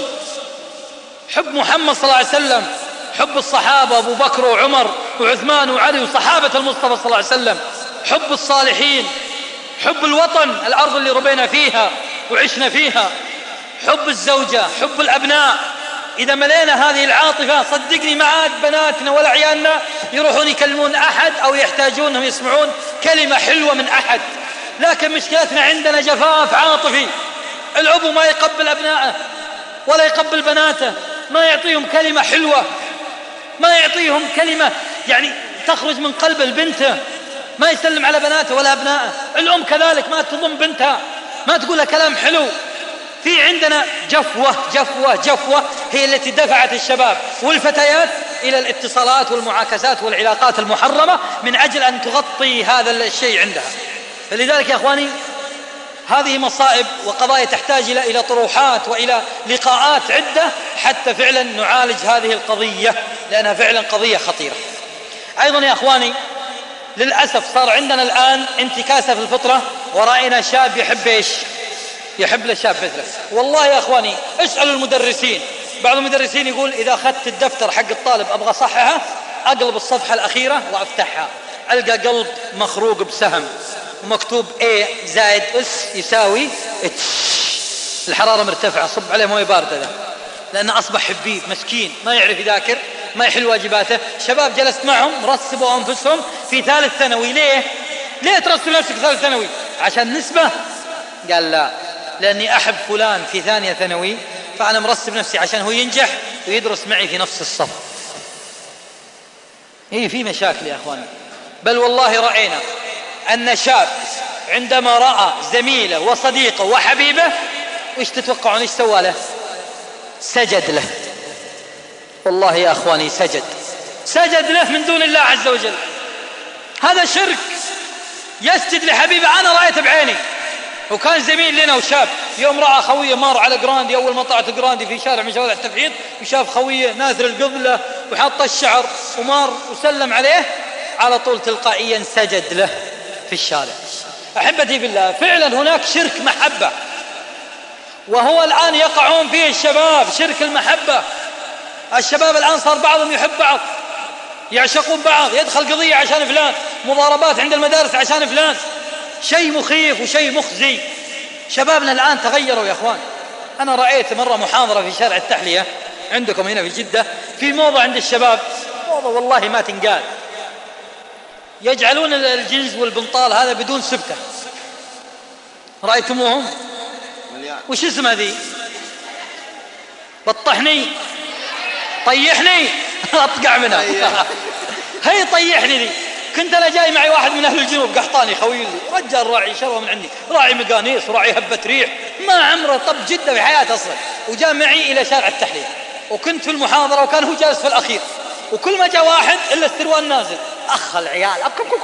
حب محمد صلى الله عليه وسلم، حب الصحابة أبو بكر وعمر وعثمان وعلي وصحابة المصطفى صلى الله عليه وسلم، حب الصالحين، حب الوطن، الأرض اللي ربينا فيها وعشنا فيها، حب الزوجة، حب الأبناء. إذا ملينا هذه العاطفة صدقني ما عاد بناتنا ولا عيالنا يروحون يكلمون أحد أو يحتاجون أنهم يسمعون كلمة حلوة من أحد. لكن مشكلتنا عندنا جفاف عاطفي. الأب ما يقبل أبنائه ولا يقبل بناته، ما يعطيهم كلمة حلوة، ما يعطيهم كلمة يعني تخرج من قلب البنت، ما يسلم على بناته ولا أبنائه. الأم كذلك ما تضم بنتها، ما تقولها كلام حلو. في عندنا جفوة جفوة جفوة هي التي دفعت الشباب والفتيات إلى الاتصالات والمعاكسات والعلاقات المحرمة من أجل أن تغطي هذا الشيء عندها. فلذلك يا أخواني هذه مصائب وقضايا تحتاج إلى إلى طروحات وإلى لقاءات عدة حتى فعلا نعالج هذه القضية، لأنها فعلا قضية خطيرة. أيضا يا أخواني للأسف صار عندنا الآن انتكاسة في الفطرة، ورأينا شاب يحب إيش؟ يحب لشاب مثله. والله يا أخواني اسألوا المدرسين، بعض المدرسين يقول إذا أخذت الدفتر حق الطالب أبغى صححه أقلب الصفحة الأخيرة وأفتحها ألقى قلب مخروق بسهم ومكتوب A زائد S يساوي H، الحرارة مرتفعة، صب عليه موية باردة ذا، لأنه أصبح حبيب مسكين ما يعرف يذاكر ما يحل واجباته. شباب جلست معهم رسبوا أنفسهم في ثالث ثانوي. ليه؟ ليه ترسب نفسك في ثالث ثانوي؟ عشان نسبة؟ قال لا، لأني أحب فلان في ثانية ثانوي فأنا مرسب نفسي عشان هو ينجح ويدرس معي في نفس الصف. إيه في مشاكل يا أخواني. بل والله رأينا أن شاب عندما رأى زميله وصديقه وحبيبه وإيش تتوقعون إيش سوى له؟ سجد له. والله يا أخواني سجد سجد له من دون الله عز وجل. هذا شرك. يسجد لحبيبه. أنا رأيت بعيني، وكان زميل لنا وشاب، يوم رأى خويه مار على جراندي، أول ما طلعت جراندي في شارع من شوارع التفحيط، وشاف خويه ناثر القبلة وحط الشعر ومار وسلم عليه، على طول تلقائيا سجد له في الشارع. أحبتي بالله، فعلا هناك شرك محبة، وهو الآن يقعون فيه الشباب، شرك المحبة. الشباب الآن صار بعضهم يحب بعض، يعشقون بعض، يدخل قضية عشان فلان، مضاربات عند المدارس عشان فلان. شيء مخيف وشيء مخزي. شبابنا الآن تغيروا يا أخوان. أنا رأيت مرة محاضرة في شارع التحلية عندكم هنا في جدة، في موضة عند الشباب، موضة والله ما تنقال، يجعلون الجنز والبنطال هذا بدون سبتة. رأيتموهم؟ وش اسمها ذي؟ بطحني طيحني أطقع منها. هي طيحني ذي. كنت أنا جاي معي واحد من أهل الجنوب قحطاني خوي لي، رجال راعي شرى من عندي، راعي مقانيس وراعي هبة ريح، ما عمره طب جدة في حياته أصلا، وجاء معي إلى شارع التحلية، وكنت في المحاضرة وكان هو جالس في الأخير، وكل ما جاء واحد إلا السروال نازل، أخ العيال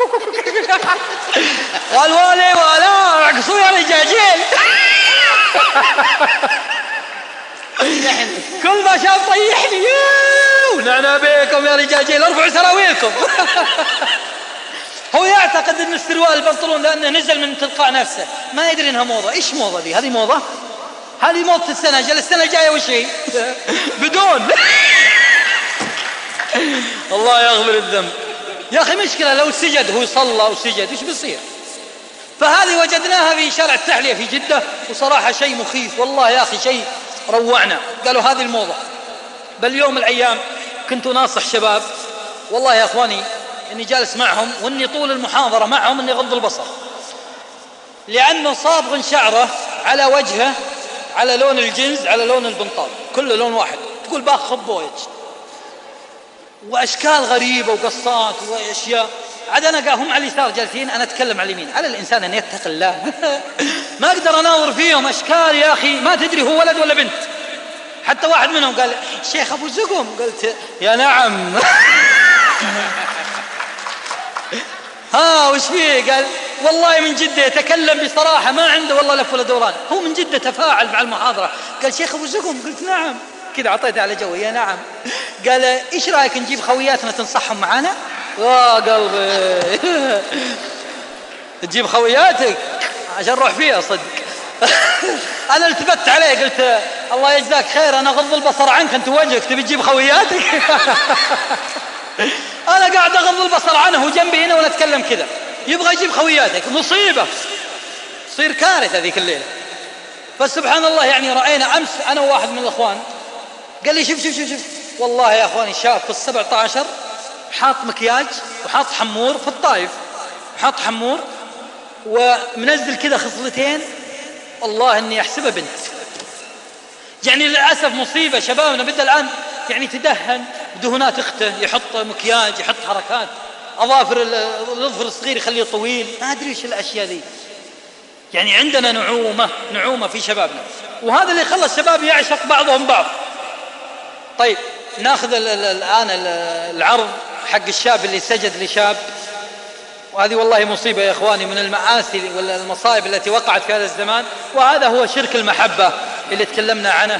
والوالي ولا عقصوا يا رجاجيل. كل ما شاف طيحني ونعنا بيكم يا رجاجيل، ارفعوا سراويلكم. هو يعتقد ان السروال البنطلون لانه نزل من تلقاء نفسه، ما يدري انها موضه. ايش موضه دي؟ هذه موضه؟ هذه موضه السنه، جل السنه الجايه وش هي؟ بدون. الله يغفر الذنب. يا اخي مشكله لو سجد، هو صلى وسجد ايش بيصير؟ فهذه وجدناها في شارع التحلية في جدة، وصراحه شيء مخيف والله يا اخي، شيء روعنا. قالوا هذه الموضه. بل يوم الأيام كنت ناصح شباب، والله يا أخواني إني جالس معهم وإني طول المحاضرة معهم إني غض البصر، لأنه صابغ شعره على وجهه على لون الجنز على لون البنطال، كله لون واحد، تقول باخذ بويج، وأشكال غريبة وقصات وأشياء. عاد أنا هم على اليسار جالسين، أنا أتكلم على اليمين. على الإنسان أن يتقي الله. ما أقدر أناظر فيهم أشكال يا أخي ما تدري هو ولد ولا بنت. حتى واحد منهم قال شيخ أبو زقم، قلت يا نعم. ها وش فيه؟ قال والله من جدة يتكلم بصراحة، ما عنده والله لف ولا دوران، هو من جدة تفاعل مع المحاضرة. قال شيخ أبو زقم، قلت نعم، كذا عطيته على جوي يا نعم. قال إيش رأيك نجيب خوياتنا تنصحهم معانا؟ يا قلبي. تجيب خوياتك عشان نروح فيها صدق. أنا التفت عليه قلت الله يجزاك خير، أنا غض البصر عنك، أنت وجهك تبي تجيب خوياتك. أنا قاعد أغض البصر عنه وجنبي هنا ونتكلم كذا، يبغى يجيب خوياتك، مصيبة، تصير كارثة ذيك الليلة. فسبحان الله يعني رأينا أمس أنا وواحد من الأخوان قال لي شوف شوف شوف, شوف. والله يا أخواني شاب في السبعة عشر حاط مكياج وحاط حمور في الطائف، حاط حمور ومنزل كذا خصلتين، والله إني أحسبها بنت. يعني للأسف مصيبة. شبابنا بدأ الآن يعني تدهن بدهونات أخته، يحط مكياج، يحط حركات، أظافر الأظفر الصغير يخليه طويل، ما أدري إيش الأشياء ذي. يعني عندنا نعومة نعومة في شبابنا، وهذا اللي خلى الشباب يعشق بعضهم بعض. طيب ناخذ الآن العرض حق الشاب اللي سجد لشاب، وهذه والله مصيبة يا إخواني من المآسي والمصائب التي وقعت في هذا الزمان، وهذا هو شرك المحبة اللي تكلمنا عنه.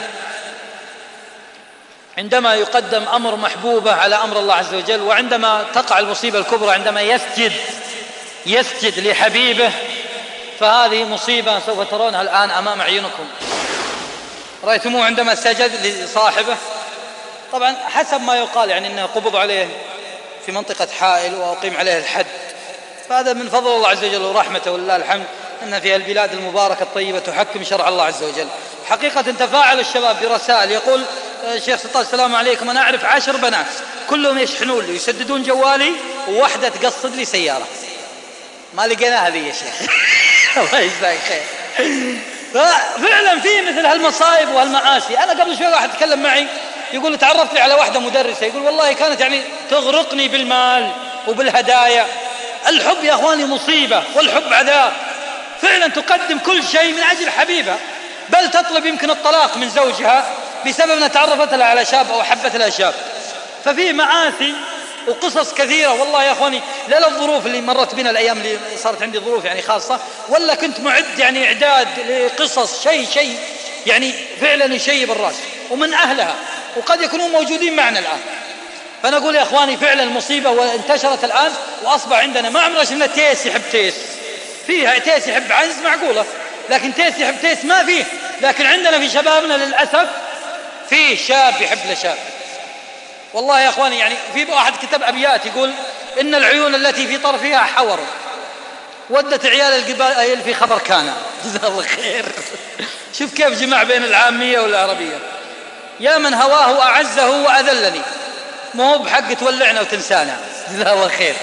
عندما يقدم أمر محبوبة على أمر الله عز وجل، وعندما تقع المصيبة الكبرى عندما يسجد يسجد لحبيبه، فهذه مصيبة سوف ترونها الآن أمام عيونكم. رأيتموه عندما سجد لصاحبه، طبعا حسب ما يقال يعني أنه قبض عليه في منطقة حائل وأقيم عليه الحد، فهذا من فضل الله عز وجل ورحمته ولله الحمد أن في البلاد المباركة الطيبة تحكم شرع الله عز وجل. حقيقة تفاعل الشباب برسائل، يقول الشيخ سلطان السلام عليكم، أنا أعرف عشر بنات كلهم يشحنون لي يسددون جوالي، وواحدة تقصد لي سيارة. ما لقيناها ذي يا شيخ. الله يجزاك خير. ففعلا في مثل هالمصائب وهالمعاصي. أنا قبل شوي واحد تكلم معي يقول تعرفت لي على واحدة مدرسة، يقول والله كانت يعني تغرقني بالمال وبالهدايا. الحب يا أخواني مصيبة، والحب عذاب. فعلا تقدم كل شيء من أجل حبيبها، بل تطلب يمكن الطلاق من زوجها بسبب أنها تعرفت لها على شاب أو حبت لها شاب. ففيه معاثي وقصص كثيرة والله يا أخواني، لا الظروف اللي مرت بنا الأيام اللي صارت عندي ظروف يعني خاصة، ولا كنت معد يعني إعداد لقصص شيء شيء يعني فعلا يشيب الرأس ومن أهلها، وقد يكونوا موجودين معنا الآن. فأنا أقول يا أخواني فعلا المصيبة وانتشرت الآن، وأصبح عندنا ما عمرنا شفنا تيس يحب تيس، فيها تيس يحب عنز معقولة، لكن تيس يحب تيس ما فيه. لكن عندنا في شبابنا للأسف فيه شاب يحب لشاب. والله يا أخواني يعني في واحد كتب أبيات يقول إن العيون التي في طرفها حور ودت عيال القبائل في خبر كان. جزاه الله خير. شوف كيف جمع بين العامية والعربية. يا من هواه أعزه وأذلني، ما هو بحق تولعنا وتنسانا. جزاه الله خير.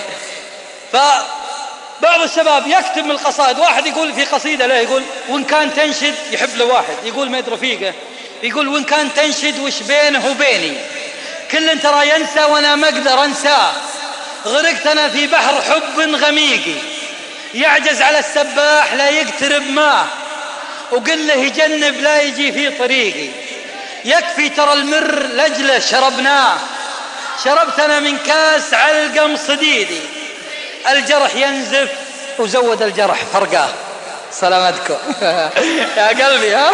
فبعض الشباب يكتب من القصائد، واحد يقول في قصيدة له يقول وإن كان تنشد يحب له واحد، يقول ما يد رفيقه، يقول وإن كان تنشد وش بينه وبيني، كل ترى ينسى وانا ما اقدر انساه، غرقت انا في بحر حب غميقي، يعجز على السباح لا يقترب ماه، وقل له يجنب لا يجي في طريقي، يكفي ترى المر لجله شربناه، شربت انا من كاس علقم صديدي، الجرح ينزف وزود الجرح فرقاه. سلامتكم يا قلبي. ها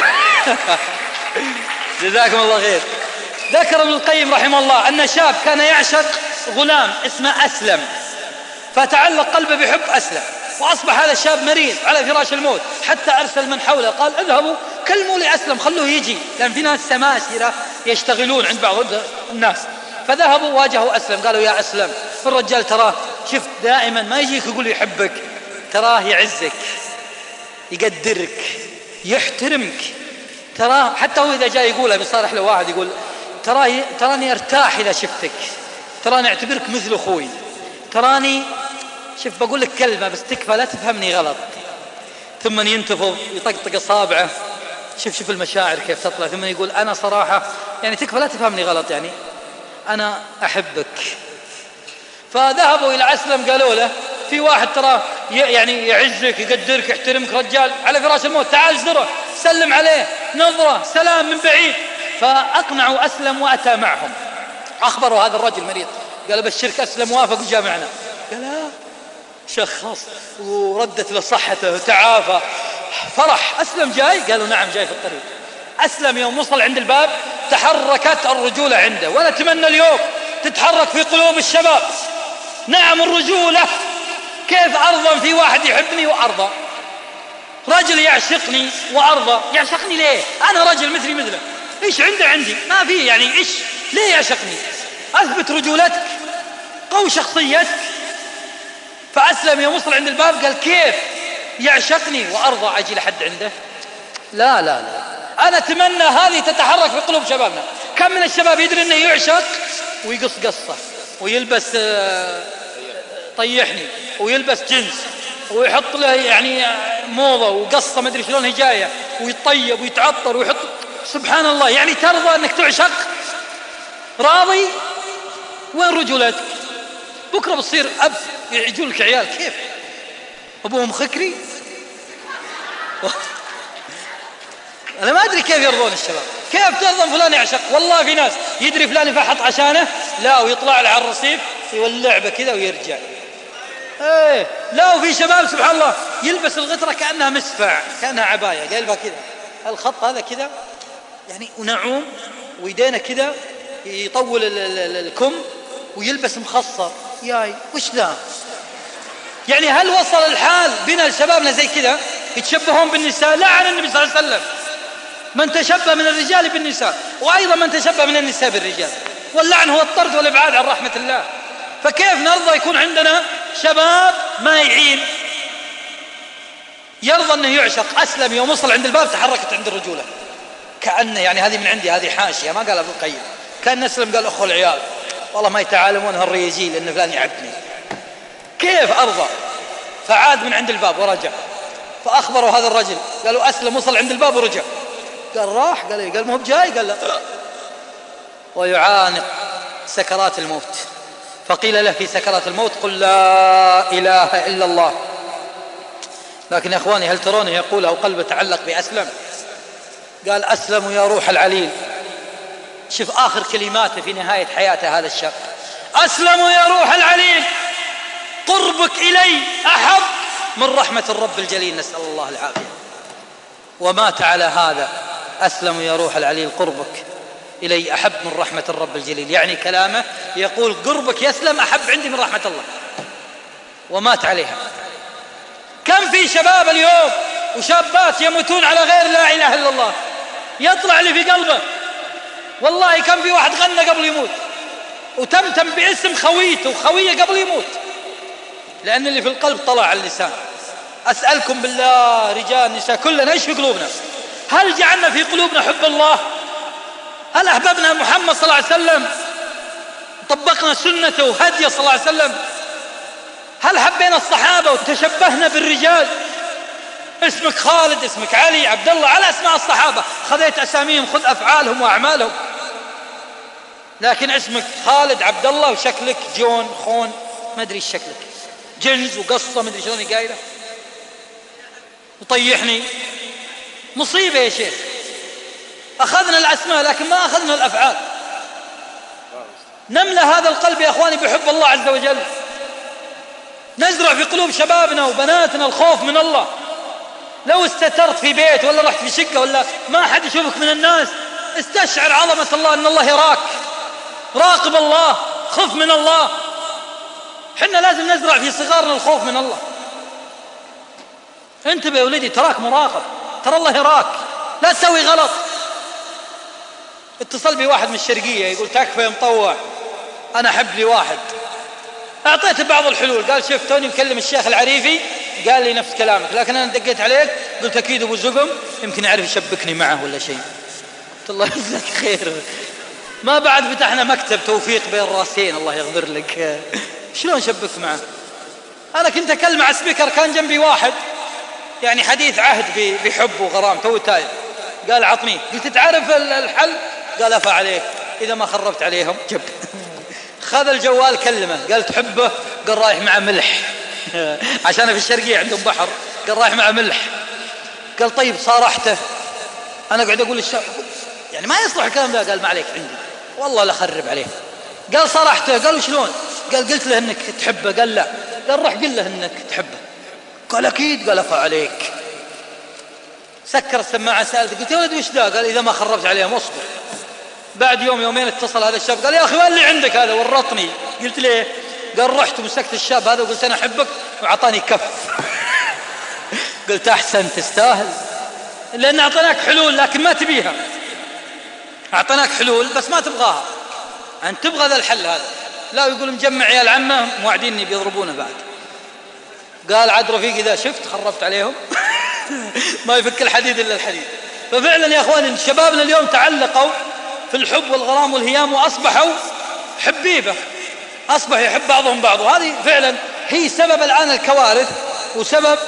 جزاكم الله خير. ذكر ابن القيم رحمه الله أن شاب كان يعشق غلام اسمه أسلم، فتعلق قلبه بحب أسلم، وأصبح هذا الشاب مريض على فراش الموت، حتى أرسل من حوله قال اذهبوا كلموا لأسلم خلوه يجي، لأن في ناس سماسرة يشتغلون عند بعض الناس. فذهبوا واجهوا أسلم قالوا يا أسلم الرجال تراه شفت دائما ما يجيك يقول يحبك، تراه يعزك يقدرك يحترمك، تراه حتى هو إذا جاء يقولها بيصارح له واحد يقول تراني تراني ارتاح إذا شفتك، تراني اعتبرك مثل أخوي، تراني شوف بقول لك كلمة بس تكفى لا تفهمني غلط. ثم ينتفض يطقطق أصابعه، شوف شوف المشاعر كيف تطلع، ثم يقول أنا صراحة يعني تكفى لا تفهمني غلط يعني أنا أحبك. فذهبوا إلى أسلم قالوا له في واحد ترى يعني يعزك يقدرك يحترمك، رجال على فراش الموت، تعال زره سلم عليه نظرة سلام من بعيد. فأقنعوا أسلم وأتى معهم، أخبروا هذا الرجل مريض، قال بشرك أسلم وافق وجاء معنا، قال لا شخص وردت له صحته وتعافى، فرح. أسلم جاي؟ قالوا نعم جاي في الطريق. أسلم يوم وصل عند الباب تحركت الرجولة عنده، وأنا أتمنى اليوم تتحرك في قلوب الشباب. نعم الرجولة، كيف أرضى في واحد يحبني وأرضى، رجل يعشقني وأرضى، يعشقني ليه؟ أنا رجل مثلي مثله، إيش عنده عندي ما فيه يعني إيش ليه يعشقني؟ أثبت رجولتك قو شخصيتك. فأسلم يوم وصل عند الباب قال كيف يعشقني وأرضى أجي لحد عنده؟ لا لا لا، أنا أتمنى هذه تتحرك في قلوب شبابنا. كم من الشباب يدري أنه يعشق ويقص قصة ويلبس طيحني ويلبس جنس ويحط له يعني موضة وقصة ما أدري شلون هي جاية ويطيب ويتعطر ويحط، سبحان الله. يعني ترضى أنك تعشق؟ راضي؟ وين رجولتك؟ بكرة بتصير أب يجون لك عيال كيف أبوهم خكري. أنا ما أدري كيف يرضون الشباب، كيف ترضى فلان يعشق؟ والله في ناس يدري فلان يفحط عشانه لا ويطلع له على الرصيف يولع به كذا ويرجع. ايه لا، وفي شباب سبحان الله يلبس الغترة كأنها مسفع كأنها عباية قلبها كذا، الخط هذا كذا يعني ونعوم ويدينا كذا يطول الكم ويلبس مخصر. ياي وش ذا يعني؟ هل وصل الحال بنا الشبابنا زي كذا يتشبهون بالنساء؟ لعن النبي صلى الله عليه وسلم من تشبه من الرجال بالنساء، وأيضا من تشبه من النساء بالرجال، واللعن هو الطرد والإبعاد عن رحمة الله. فكيف نرضى يكون عندنا شباب ما يعين يرضى أنه يعشق؟ أسلم يوم وصل عند الباب تحركت عند الرجولة كأنه يعني هذه من عندي هذه حاشية، ما قال ابن القيم، كان أسلم قال أخو العيال والله ما يتعالمون هالريجيل لأن فلان يعبني، كيف أرضى؟ فعاد من عند الباب ورجع، فأخبروا هذا الرجل قالوا أسلم وصل عند الباب ورجع. قال راح؟ قال إيه؟ قال ما هو بجاي؟ قال لا. ويعانق سكرات الموت، فقيل له في سكرات الموت قل لا إله إلا الله. لكن يا إخواني هل ترونه يقول أو قلبه تعلق بأسلم؟ قال أسلم يا روح العليل. شوف آخر كلماته في نهاية حياته هذا الشاب: أسلم يا روح العليل، قربك إلي أحب من رحمة الرب الجليل، نسأل الله العافية. ومات على هذا: أسلم يا روح العليل، قربك إلي أحب من رحمة الرب الجليل. يعني كلامه يقول قربك يسلم أحب عندي من رحمة الله، ومات عليها. كم في شباب اليوم وشابات يموتون على غير لا إله إلا الله، يطلع لي في قلبه والله كم في واحد غنى قبل يموت وتمتم باسم خويته وخويه قبل يموت، لأن اللي في القلب طلع على اللسان. أسألكم بالله رجال نساء كلنا إيش في قلوبنا؟ هل جعلنا في قلوبنا حب الله؟ هل أحببنا محمد صلى الله عليه وسلم؟ طبقنا سنته وهديه صلى الله عليه وسلم؟ هل حبينا الصحابة وتشبهنا بالرجال؟ اسمك خالد، اسمك علي، عبد الله، على اسماء الصحابة، خذيت أساميهم، خذ أفعالهم وأعمالهم. لكن اسمك خالد عبد الله وشكلك جون خون ما أدري ايش شكلك، جنز وقصة ما أدري شلون قايلة، وطيحني. مصيبة يا شيخ. أخذنا الأسماء لكن ما أخذنا الأفعال. نملأ هذا القلب يا أخواني بحب الله عز وجل، نزرع في قلوب شبابنا وبناتنا الخوف من الله. لو استترت في بيت ولا رحت في شقة ولا ما حد يشوفك من الناس، استشعر عظمة الله، أن الله يراك، راقب الله، خف من الله. حنا لازم نزرع في صغارنا الخوف من الله. انتبه يا ولدي، تراك مراقب، ترى الله يراك، لا تسوي غلط. اتصل بي واحد من الشرقية يقول تكفى يا مطوع، أنا أحب لي واحد. أعطيته بعض الحلول، قال شوف توني مكلم الشيخ العريفي قال لي نفس كلامك، لكن أنا دقيت عليك قلت أكيد أبو زقم يمكن يعرف يشبكني معه ولا شيء. قلت الله يجزاك خير، ما بعد فتحنا مكتب توفيق بين راسين، الله يغفر لك، شلون شبك معه؟ أنا كنت أكلم على سبيكر، كان جنبي واحد يعني حديث عهد بحب وغرام، تو تايب، قال عطني، قلت تعرف الحل؟ قال أفا عليك إذا ما خربت عليهم جب. خذ الجوال كلمه، قال تحبه؟ قال رايح مع ملح عشان في الشرقية عندهم بحر، قال رايح مع ملح. قال طيب صارحته. أنا قاعد أقول الشاب يعني ما يصلح الكلام ده، قال ما عليك عندي والله لا خرب عليه. قال صارحته، قال وشلون؟ قال قلت له إنك تحبه، قال لا، قال روح قل له إنك تحبه، قال أكيد، قال أفا عليك. سكر السماعة، سألته قلت يا ولد وش ده؟ قال إذا ما خربت عليهم اصبر. بعد يوم يومين اتصل هذا الشاب قال يا أخي وين اللي عندك هذا؟ ورطني. قلت ليه؟ قال رحت ومسكت الشاب هذا وقلت أنا أحبك وعطاني كف. قلت أحسن تستاهل، لأن أعطيناك حلول لكن ما تبيها، أعطيناك حلول بس ما تبغاها، أنت تبغى ذا الحل هذا. لا يقول مجمع عيال عمه موعديني بيضربونه بعد. قال عاد رفيقي إذا شفت خربت عليهم ما يفك الحديد إلا الحديد. ففعلا يا أخواني شبابنا اليوم تعلقوا في الحب والغرام والهيام وأصبحوا حبيبة، أصبح يحب بعضهم بعض، وهذه فعلا هي سبب الآن الكوارث وسبب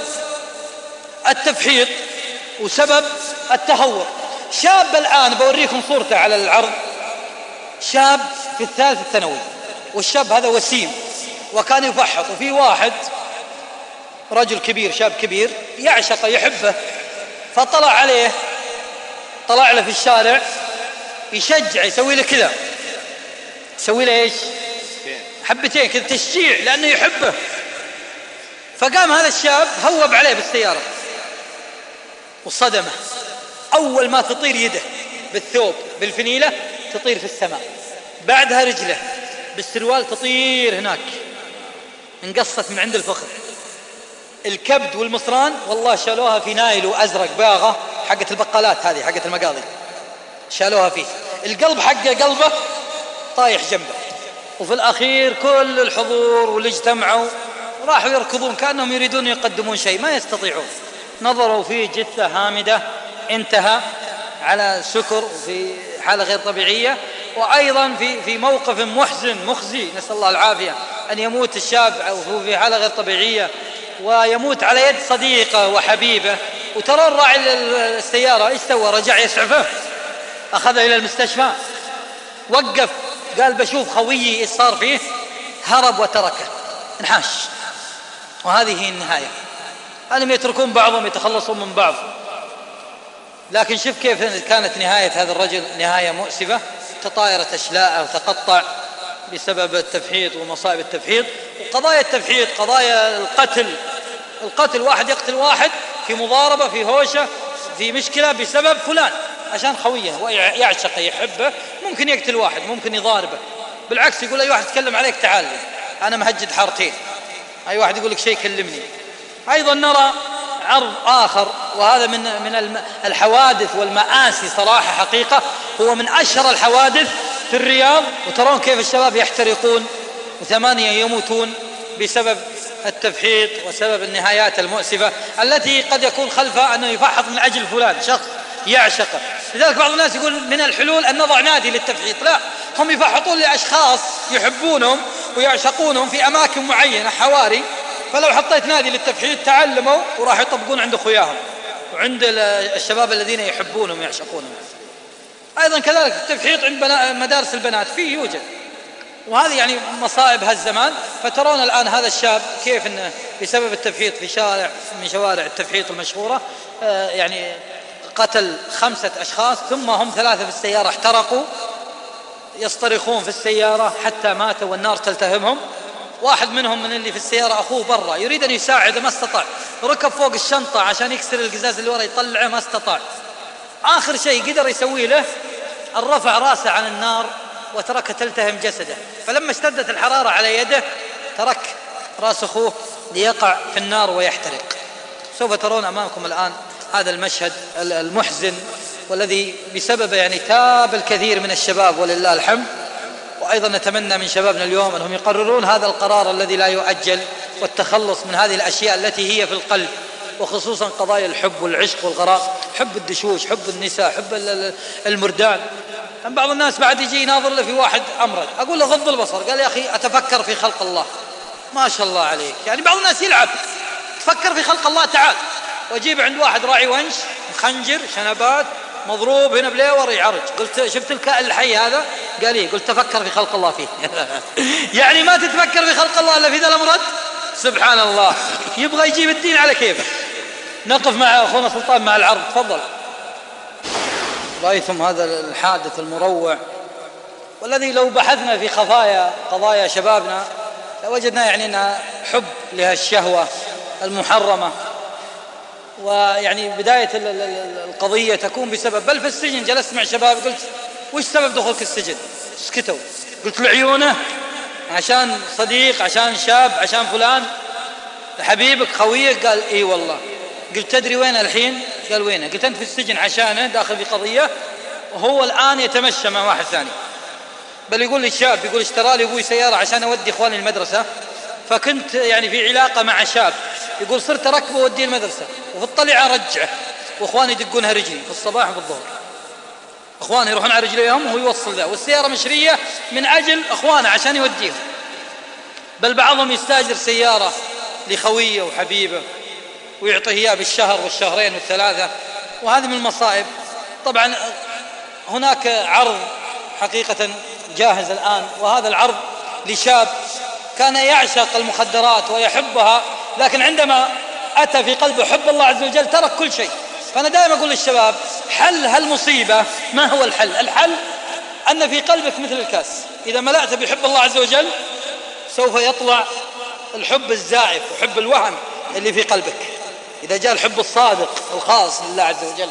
التفحيط وسبب التهور. شاب الآن بوريكم صورته على العرض، شاب في الثالث الثانوي، والشاب هذا وسيم وكان يفحط، وفي واحد رجل كبير شاب كبير يعشقه يحبه، فطلع عليه، طلع له في الشارع يشجع، يسوي له كذا، يسوي له ايش؟ حبتين كذا تشجيع لأنه يحبه. فقام هذا الشاب هوب عليه بالسيارة وصدمه. أول ما تطير يده بالثوب بالفنيلة تطير في السماء، بعدها رجله بالسروال تطير هناك، انقصت من عند الفخذ. الكبد والمصران والله شالوها في نايل وأزرق باغة حقة البقالات هذه حقة المقاضي، شالوها فيه. القلب حقه قلبه طايح جنبه. وفي الأخير كل الحضور واللي اجتمعوا راحوا يركضون كأنهم يريدون يقدمون شيء، ما يستطيعون. نظروا فيه جثة هامدة انتهى على سكر وفي حالة غير طبيعية، وأيضا في في موقف محزن مخزي، نسأل الله العافية، أن يموت الشاب وهو في حالة غير طبيعية ويموت على يد صديقه وحبيبه. وترى الراعي السيارة ايش سوى؟ رجع يسعفه، أخذه إلى المستشفى، وقف قال بشوف خويي ايش صار فيه، هرب وتركه، انحاش. وهذه هي النهاية. أنهم يتركون بعضهم يتخلصون من بعض. لكن شوف كيف كانت نهاية هذا الرجل نهاية مؤسفة، تطايرت أشلاءه وتقطع بسبب التفحيط ومصائب التفحيط. وقضايا التفحيط قضايا القتل، القتل واحد يقتل واحد في مضاربة في هوشة في مشكلة بسبب فلان عشان خويه ويعشقه يحبه، ممكن يقتل واحد ممكن يضاربه، بالعكس يقول أي واحد يتكلم عليك تعال لي أنا مهجد حارتين، أي واحد يقول لك شيء كلمني. أيضا نرى عرض آخر، وهذا من من الحوادث والمآسي صراحة حقيقة، هو من أشهر الحوادث في الرياض. وترون كيف الشباب يحترقون وثمانية يموتون بسبب التفحيط وسبب النهايات المؤسفة التي قد يكون خلفها أنه يفحط من أجل فلان شخص يعشقه. لذلك بعض الناس يقول من الحلول أن نضع نادي للتفحيط، لا، هم يفحطون لأشخاص يحبونهم ويعشقونهم في أماكن معينة حواري، فلو حطيت نادي للتفحيط تعلموا وراح يطبقون عند أخوياهم وعند الشباب الذين يحبونهم ويعشقونهم. أيضا كذلك التفحيط عند مدارس البنات فيه يوجد، وهذه يعني مصائب هالزمان. فترون الآن هذا الشاب كيف إنه بسبب التفحيط في شارع من شوارع التفحيط المشهورة آه يعني قتل خمسة أشخاص، ثم هم ثلاثة في السيارة احترقوا يصطرخون في السيارة حتى ماتوا والنار تلتهمهم. واحد منهم من اللي في السيارة أخوه برا يريد أن يساعده ما استطاع، ركب فوق الشنطة عشان يكسر القزاز اللي ورا يطلعه ما استطاع. آخر شيء قدر يسوي له أن رفع راسه عن النار وترك تلتهم جسده، فلما اشتدت الحرارة على يده ترك راس أخوه ليقع في النار ويحترق. سوف ترون أمامكم الآن هذا المشهد المحزن والذي بسببه يعني تاب الكثير من الشباب ولله الحمد. وأيضا نتمنى من شبابنا اليوم أنهم يقررون هذا القرار الذي لا يؤجل والتخلص من هذه الأشياء التي هي في القلب، وخصوصا قضايا الحب والعشق والغرام، حب الدشوش، حب النساء، حب المردان. بعض الناس بعد يجي يناظر له في واحد أمرد، أقول له غض البصر، قال يا أخي أتفكر في خلق الله. ما شاء الله عليك، يعني بعض الناس يلعب تفكر في خلق الله تعال، وأجيب عند واحد راعي ونش مخنجر شنبات مضروب هنا بليور يعرج، قلت شفت الكائن الحي هذا؟ قال لي، قلت تفكر في خلق الله فيه. يعني ما تتفكر في خلق الله إلا في ذا الأمرد؟ سبحان الله، يبغى يجيب الدين على كيفه. نقف مع أخونا سلطان مع العرض، تفضل. رأيتم هذا الحادث المروع، والذي لو بحثنا في خفايا قضايا شبابنا لوجدنا يعني أنها حب لهالشهوة المحرمة، ويعني بداية القضية تكون بسبب، بل في السجن جلست مع شباب قلت وش سبب دخولك السجن؟ سكتوا، قلت لعيونه عشان صديق، عشان شاب، عشان فلان حبيبك خويك؟ قال اي والله. قلت تدري وين الحين؟ قال وينه؟ قلت انت في السجن عشانه داخل في قضية، وهو الآن يتمشى مع واحد ثاني. بل يقول لي الشاب، يقول اشترى لي ابوي سيارة عشان اودي اخواني المدرسة، فكنت يعني في علاقة مع شاب، يقول صرت اركبه ووديه المدرسة وفي الطلعة ارجعه، واخواني يدقونها رجلي في الصباح وفي الظهر، اخواني يروحون على رجليهم وهو يوصل ذا، والسيارة مشرية من اجل اخوانه عشان يوديهم. بل بعضهم يستاجر سيارة لخويه وحبيبه ويعطيه اياه بالشهر والشهرين والثلاثة، وهذه من المصائب. طبعا هناك عرض حقيقة جاهز الآن، وهذا العرض لشاب كان يعشق المخدرات ويحبها، لكن عندما أتى في قلبه حب الله عز وجل ترك كل شيء. فأنا دائما أقول للشباب حل هالمصيبة ما هو الحل؟ الحل أن في قلبك مثل الكاس، إذا ملأت بحب الله عز وجل سوف يطلع الحب الزائف وحب الوهم اللي في قلبك، إذا جاء الحب الصادق الخاص لله عز وجل.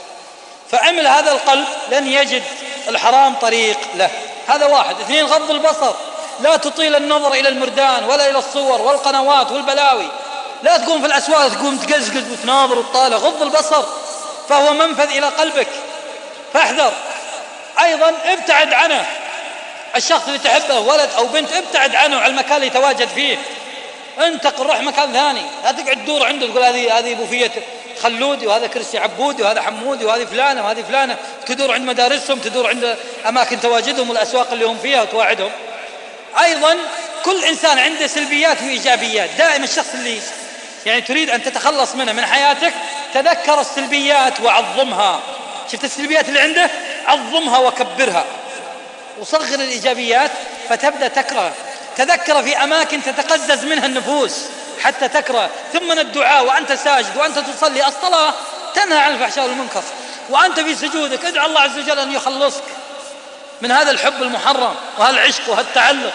فعمل هذا القلب لن يجد الحرام طريق له. هذا واحد. اثنين، غض البصر، لا تطيل النظر إلى المردان ولا إلى الصور والقنوات والبلاوي، لا تقوم في الأسواق تقوم تقزقز وتناظر وتطالع، غض البصر فهو منفذ إلى قلبك، فاحذر. أيضا ابتعد عنه، الشخص اللي تحبه ولد أو بنت ابتعد عنه على المكان اللي يتواجد فيه، انتقل روح مكان ثاني، لا تقعد تدور عنده تقول هذه هذه بوفية خلودي وهذا كرسي عبودي وهذا حمودي وهذه فلانة وهذه فلانة، تدور عند مدارسهم، تدور عند أماكن تواجدهم والأسواق اللي هم فيها وتواعدهم. أيضا كل إنسان عنده سلبيات وإيجابيات، دائما الشخص اللي يعني تريد أن تتخلص منها من حياتك تذكر السلبيات وعظمها. شفت السلبيات اللي عنده؟ عظمها وكبرها، وصغر الإيجابيات فتبدأ تكره. تذكر في أماكن تتقزز منها النفوس، حتى تكره. ثم من الدعاء وأنت ساجد وأنت تصلي، الصلاة تنهى عن الفحشاء والمنكر، وأنت في سجودك ادعى الله عز وجل أن يخلصك من هذا الحب المحرم وهالعشق وهالتعلق.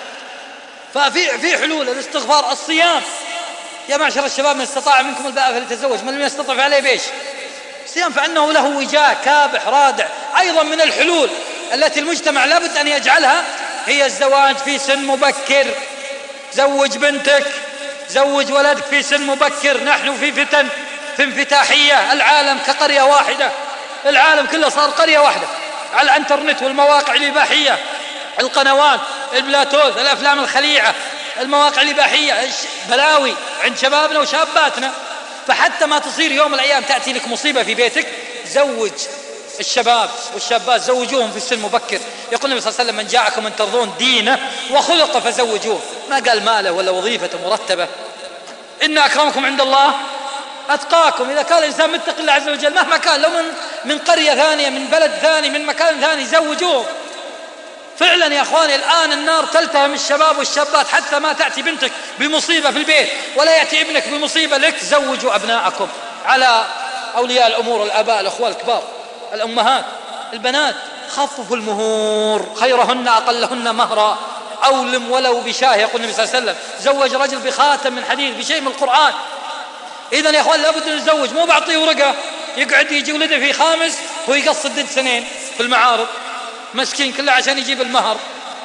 ففي في حلول: الاستغفار، الصيام. يا معشر الشباب من استطاع منكم الباءة فليتزوج، من لم يستطع فعليه بيش الصيام، فإنه له وجاء كابح رادع. أيضا من الحلول التي المجتمع لابد أن يجعلها هي الزواج في سن مبكر. زوج بنتك، زوج ولدك في سن مبكر. نحن في فتن، في انفتاحية، العالم كقرية واحدة، العالم كله صار قرية واحدة على الانترنت والمواقع الإباحية، القنوات، البلاتوث، الأفلام الخليعة، المواقع الإباحية، بلاوي عند شبابنا وشاباتنا. فحتى ما تصير يوم من الأيام تأتي لك مصيبة في بيتك، زوج الشباب والشابات، زوجوهم في السن مبكر. يقول النبي صلى الله عليه وسلم: من جاءكم من ترضون دينه وخلقه فزوجوه. ما قال ماله ولا وظيفة مرتبة. إن أكرمكم عند الله أتقاكم. إذا كان الإنسان متقي الله عز وجل مهما كان، لو من, من قرية ثانية، من بلد ثاني، من مكان ثاني، زوجوهم. فعلا يا أخواني الآن النار تلتهم الشباب والشابات، حتى ما تأتي بنتك بمصيبة في البيت ولا يأتي ابنك بمصيبة لك، زوجوا أبناءكم. على أولياء الأمور، الآباء، الأخوة الكبار، الأمهات، البنات: خففوا المهور، خيرهن أقلهن مهرا، أولم ولو بشاه. يقول النبي صلى الله عليه وسلم: زوج رجل بخاتم من حديد، بشيء من القرآن. إذن يا أخوان لابد أن نتزوج، مو بعطيه ورقة يقعد يجي ولده في خامس ويقصد دد سنين في المعارض مسكين كله عشان يجيب المهر.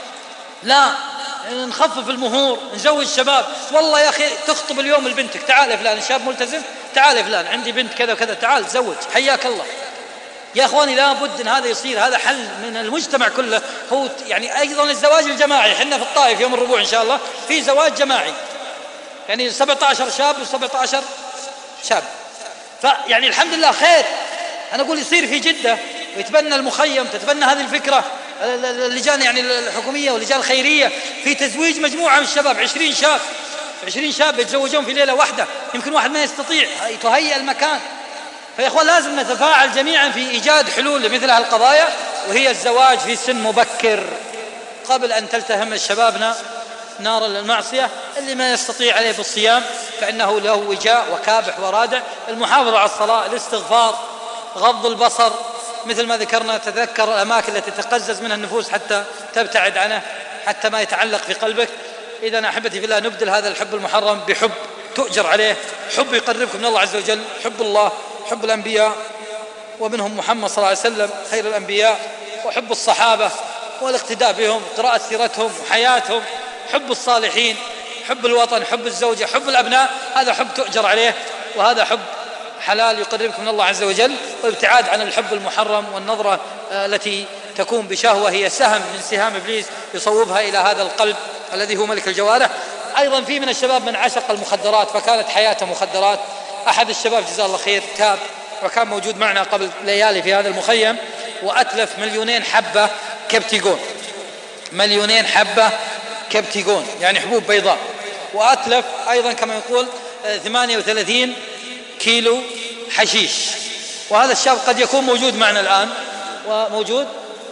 لا، نخفف المهور، نزوج الشباب. والله يا أخي تخطب اليوم لبنتك: تعال يا فلان، الشاب ملتزم، تعال يا فلان عندي بنت كذا وكذا، تعال تزوج، حياك الله. يا أخواني لابد أن هذا يصير، هذا حل من المجتمع كله. هو يعني أيضا الزواج الجماعي، حنا في الطائف يوم الربوع إن شاء الله في زواج جماعي، يعني سبعة عشر شاب وسبعة عشر شاب. فيعني الحمد لله خير. أنا أقول يصير في جدة ويتبنى المخيم، تتبنى هذه الفكرة اللجان يعني الحكومية واللجان الخيرية في تزويج مجموعة من الشباب، عشرين شاب عشرين شاب يتزوجون في ليلة واحدة. يمكن واحد ما يستطيع، تهيئ المكان. فيا أخوان لازم نتفاعل جميعا في إيجاد حلول لمثل هالقضايا، وهي الزواج في سن مبكر قبل أن تلتهم شبابنا نار المعصية. اللي ما يستطيع عليه بالصيام فإنه له وجاء وكابح ورادع. المحافظة على الصلاة، الاستغفار، غض البصر، مثل ما ذكرنا، تذكر الأماكن التي تقزز منها النفوس حتى تبتعد عنه، حتى ما يتعلق في قلبك. إذا أحبتي في الله نبدل هذا الحب المحرم بحب تؤجر عليه، حب يقربكم من الله عز وجل، حب الله، حب الأنبياء ومنهم محمد صلى الله عليه وسلم خير الأنبياء، وحب الصحابة والاقتداء بهم، قراءة سيرتهم وحياتهم، حب الصالحين، حب الوطن، حب الزوجة، حب الأبناء. هذا حب تؤجر عليه، وهذا حب حلال يقربكم من الله عز وجل. والابتعاد عن الحب المحرم والنظرة التي تكون بشهوة هي سهم من سهام إبليس يصوبها إلى هذا القلب الذي هو ملك الجوارح. أيضا في من الشباب من عشق المخدرات فكانت حياته مخدرات. أحد الشباب جزاه الله خير تاب وكان موجود معنا قبل ليالي في هذا المخيم، وأتلف مليونين حبة كبتيجون، مليونين حبة كبتيجون يعني حبوب بيضاء، وأتلف أيضا كما يقول ثمانية وثلاثين كيلو حشيش. وهذا الشاب قد يكون موجود معنا الآن وموجود،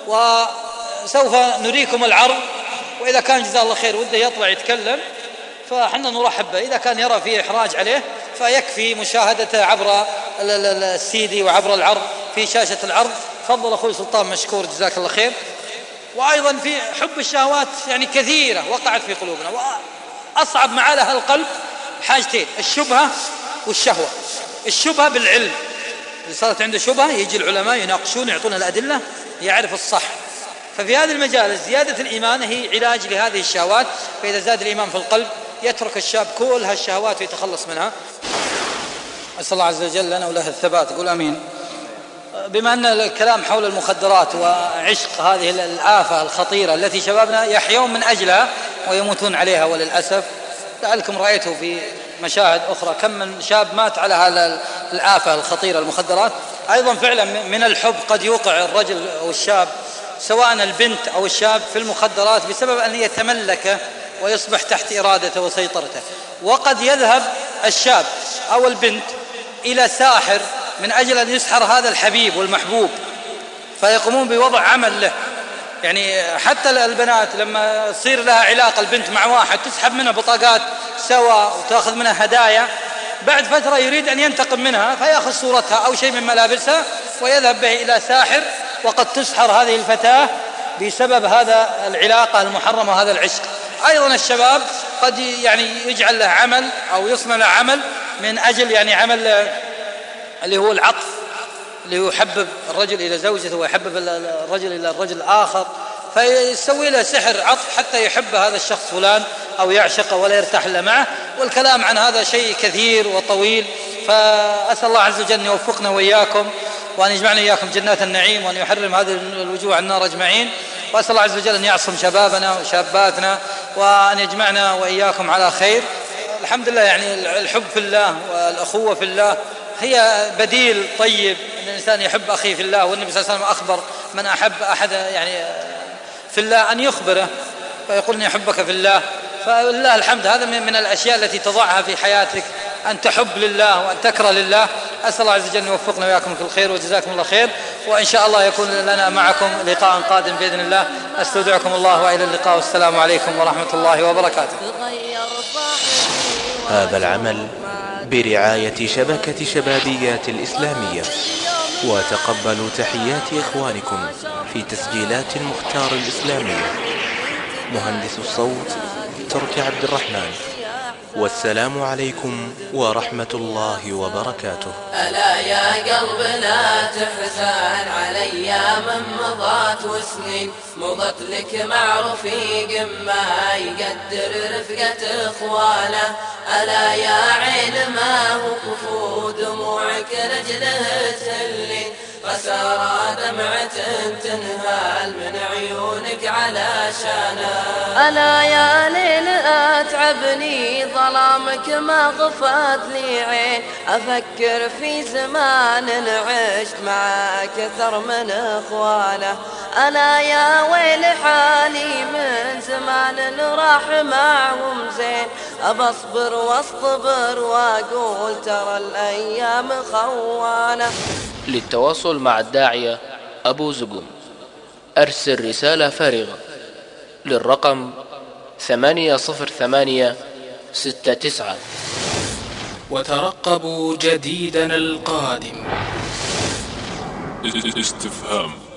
وسوف نريكم العرض، وإذا كان جزاه الله خير وده يطلع يتكلم فحنا نرحب به. إذا كان يرى فيه إحراج عليه فيكفي مشاهدته عبر السيدي وعبر العرض في شاشة العرض. تفضل أخوي سلطان مشكور جزاك الله خير. وأيضا في حب الشهوات يعني كثيرة وقعت في قلوبنا، وأصعب معالها القلب حاجتين: الشبهة والشهوة. الشبهة بالعلم، اللي صارت عنده شبهة يجي العلماء يناقشون يعطون الأدلة يعرف الصح. ففي هذه المجال زيادة الإيمان هي علاج لهذه الشهوات، فإذا زاد الإيمان في القلب يترك الشاب كل هالشهوات ويتخلص منها. أسأل الله عز وجل لنا وله الثبات، قول آمين. بما أن الكلام حول المخدرات وعشق هذه الآفة الخطيرة التي شبابنا يحيون من أجلها ويموتون عليها وللأسف، لعلكم رأيتوا في مشاهد أخرى كم من شاب مات على هذا الآفة الخطيرة المخدرات. أيضا فعلا من الحب قد يوقع الرجل أو الشاب سواء البنت أو الشاب في المخدرات بسبب أن يتملكه ويصبح تحت إرادته وسيطرته. وقد يذهب الشاب أو البنت إلى ساحر من أجل أن يسحر هذا الحبيب والمحبوب، فيقومون بوضع عمل له. يعني حتى البنات لما تصير لها علاقة البنت مع واحد تسحب منه بطاقات سوا وتأخذ منها هدايا، بعد فترة يريد أن ينتقم منها فيأخذ صورتها أو شيء من ملابسها ويذهب به إلى ساحر، وقد تسحر هذه الفتاة بسبب هذا العلاقة المحرمة وهذا العشق. أيضا الشباب قد يعني يجعل له عمل أو يصنع له عمل من أجل يعني عمل اللي هو العطف، اللي هو يحبب الرجل إلى زوجته ويحبب الرجل إلى الرجل الآخر، فيسوي له سحر عطف حتى يحب هذا الشخص فلان أو يعشقه ولا يرتاح إلا معه. والكلام عن هذا شيء كثير وطويل، فأسأل الله عز وجل أن يوفقنا وإياكم وأن يجمعنا إياكم جنات النعيم وأن يحرم هذه الوجوه عن النار أجمعين. وأسأل الله عز وجل أن يعصم شبابنا وشاباتنا وأن يجمعنا وإياكم على خير. الحمد لله، يعني الحب في الله والأخوة في الله هي بديل طيب أن الإنسان يحب أخيه في الله، والنبي صلى الله عليه وسلم أخبر من أحب أحد يعني في الله أن يخبره فيقول إني أحبك في الله. فلله الحمد، هذا من الأشياء التي تضعها في حياتك، أن تحب لله وأن تكره لله. أسأل الله عز وجل أن يوفقنا وإياكم في الخير وجزاكم الله خير، وإن شاء الله يكون لنا معكم لقاء قادم بإذن الله. أستودعكم الله وإلى اللقاء، والسلام عليكم ورحمة الله وبركاته. هذا العمل برعاية شبكة شبابيات الإسلامية، وتقبلوا تحيات إخوانكم في تسجيلات المختار الإسلامية. مهندس الصوت تركي عبد الرحمن، والسلام عليكم ورحمة الله وبركاته. ألا يا قلب لا تحزن على أيام مضت وسنين مضت لك مع رفيق ما يقدر رفقة إخوانه. ألا يا عين ما هو كفو دموعك لجله تهلين، خسارة دمعة تنهال من عيونك علشانه. ألا يا ليل أتعبني ظلامك ما غفت لي عين، أفكر في زمان عشت معك أكثر من إخوانه. ألا يا ويل حالي من زمان راح معهم زين، أبصبر واصطبر وأقول ترى الأيام خوانه. للتواصل مع الداعية أبو زقوم أرسل رسالة فارغة للرقم ثمانية صفر ثمانية ستة تسعة. وترقبوا جديدنا القادم. استفهام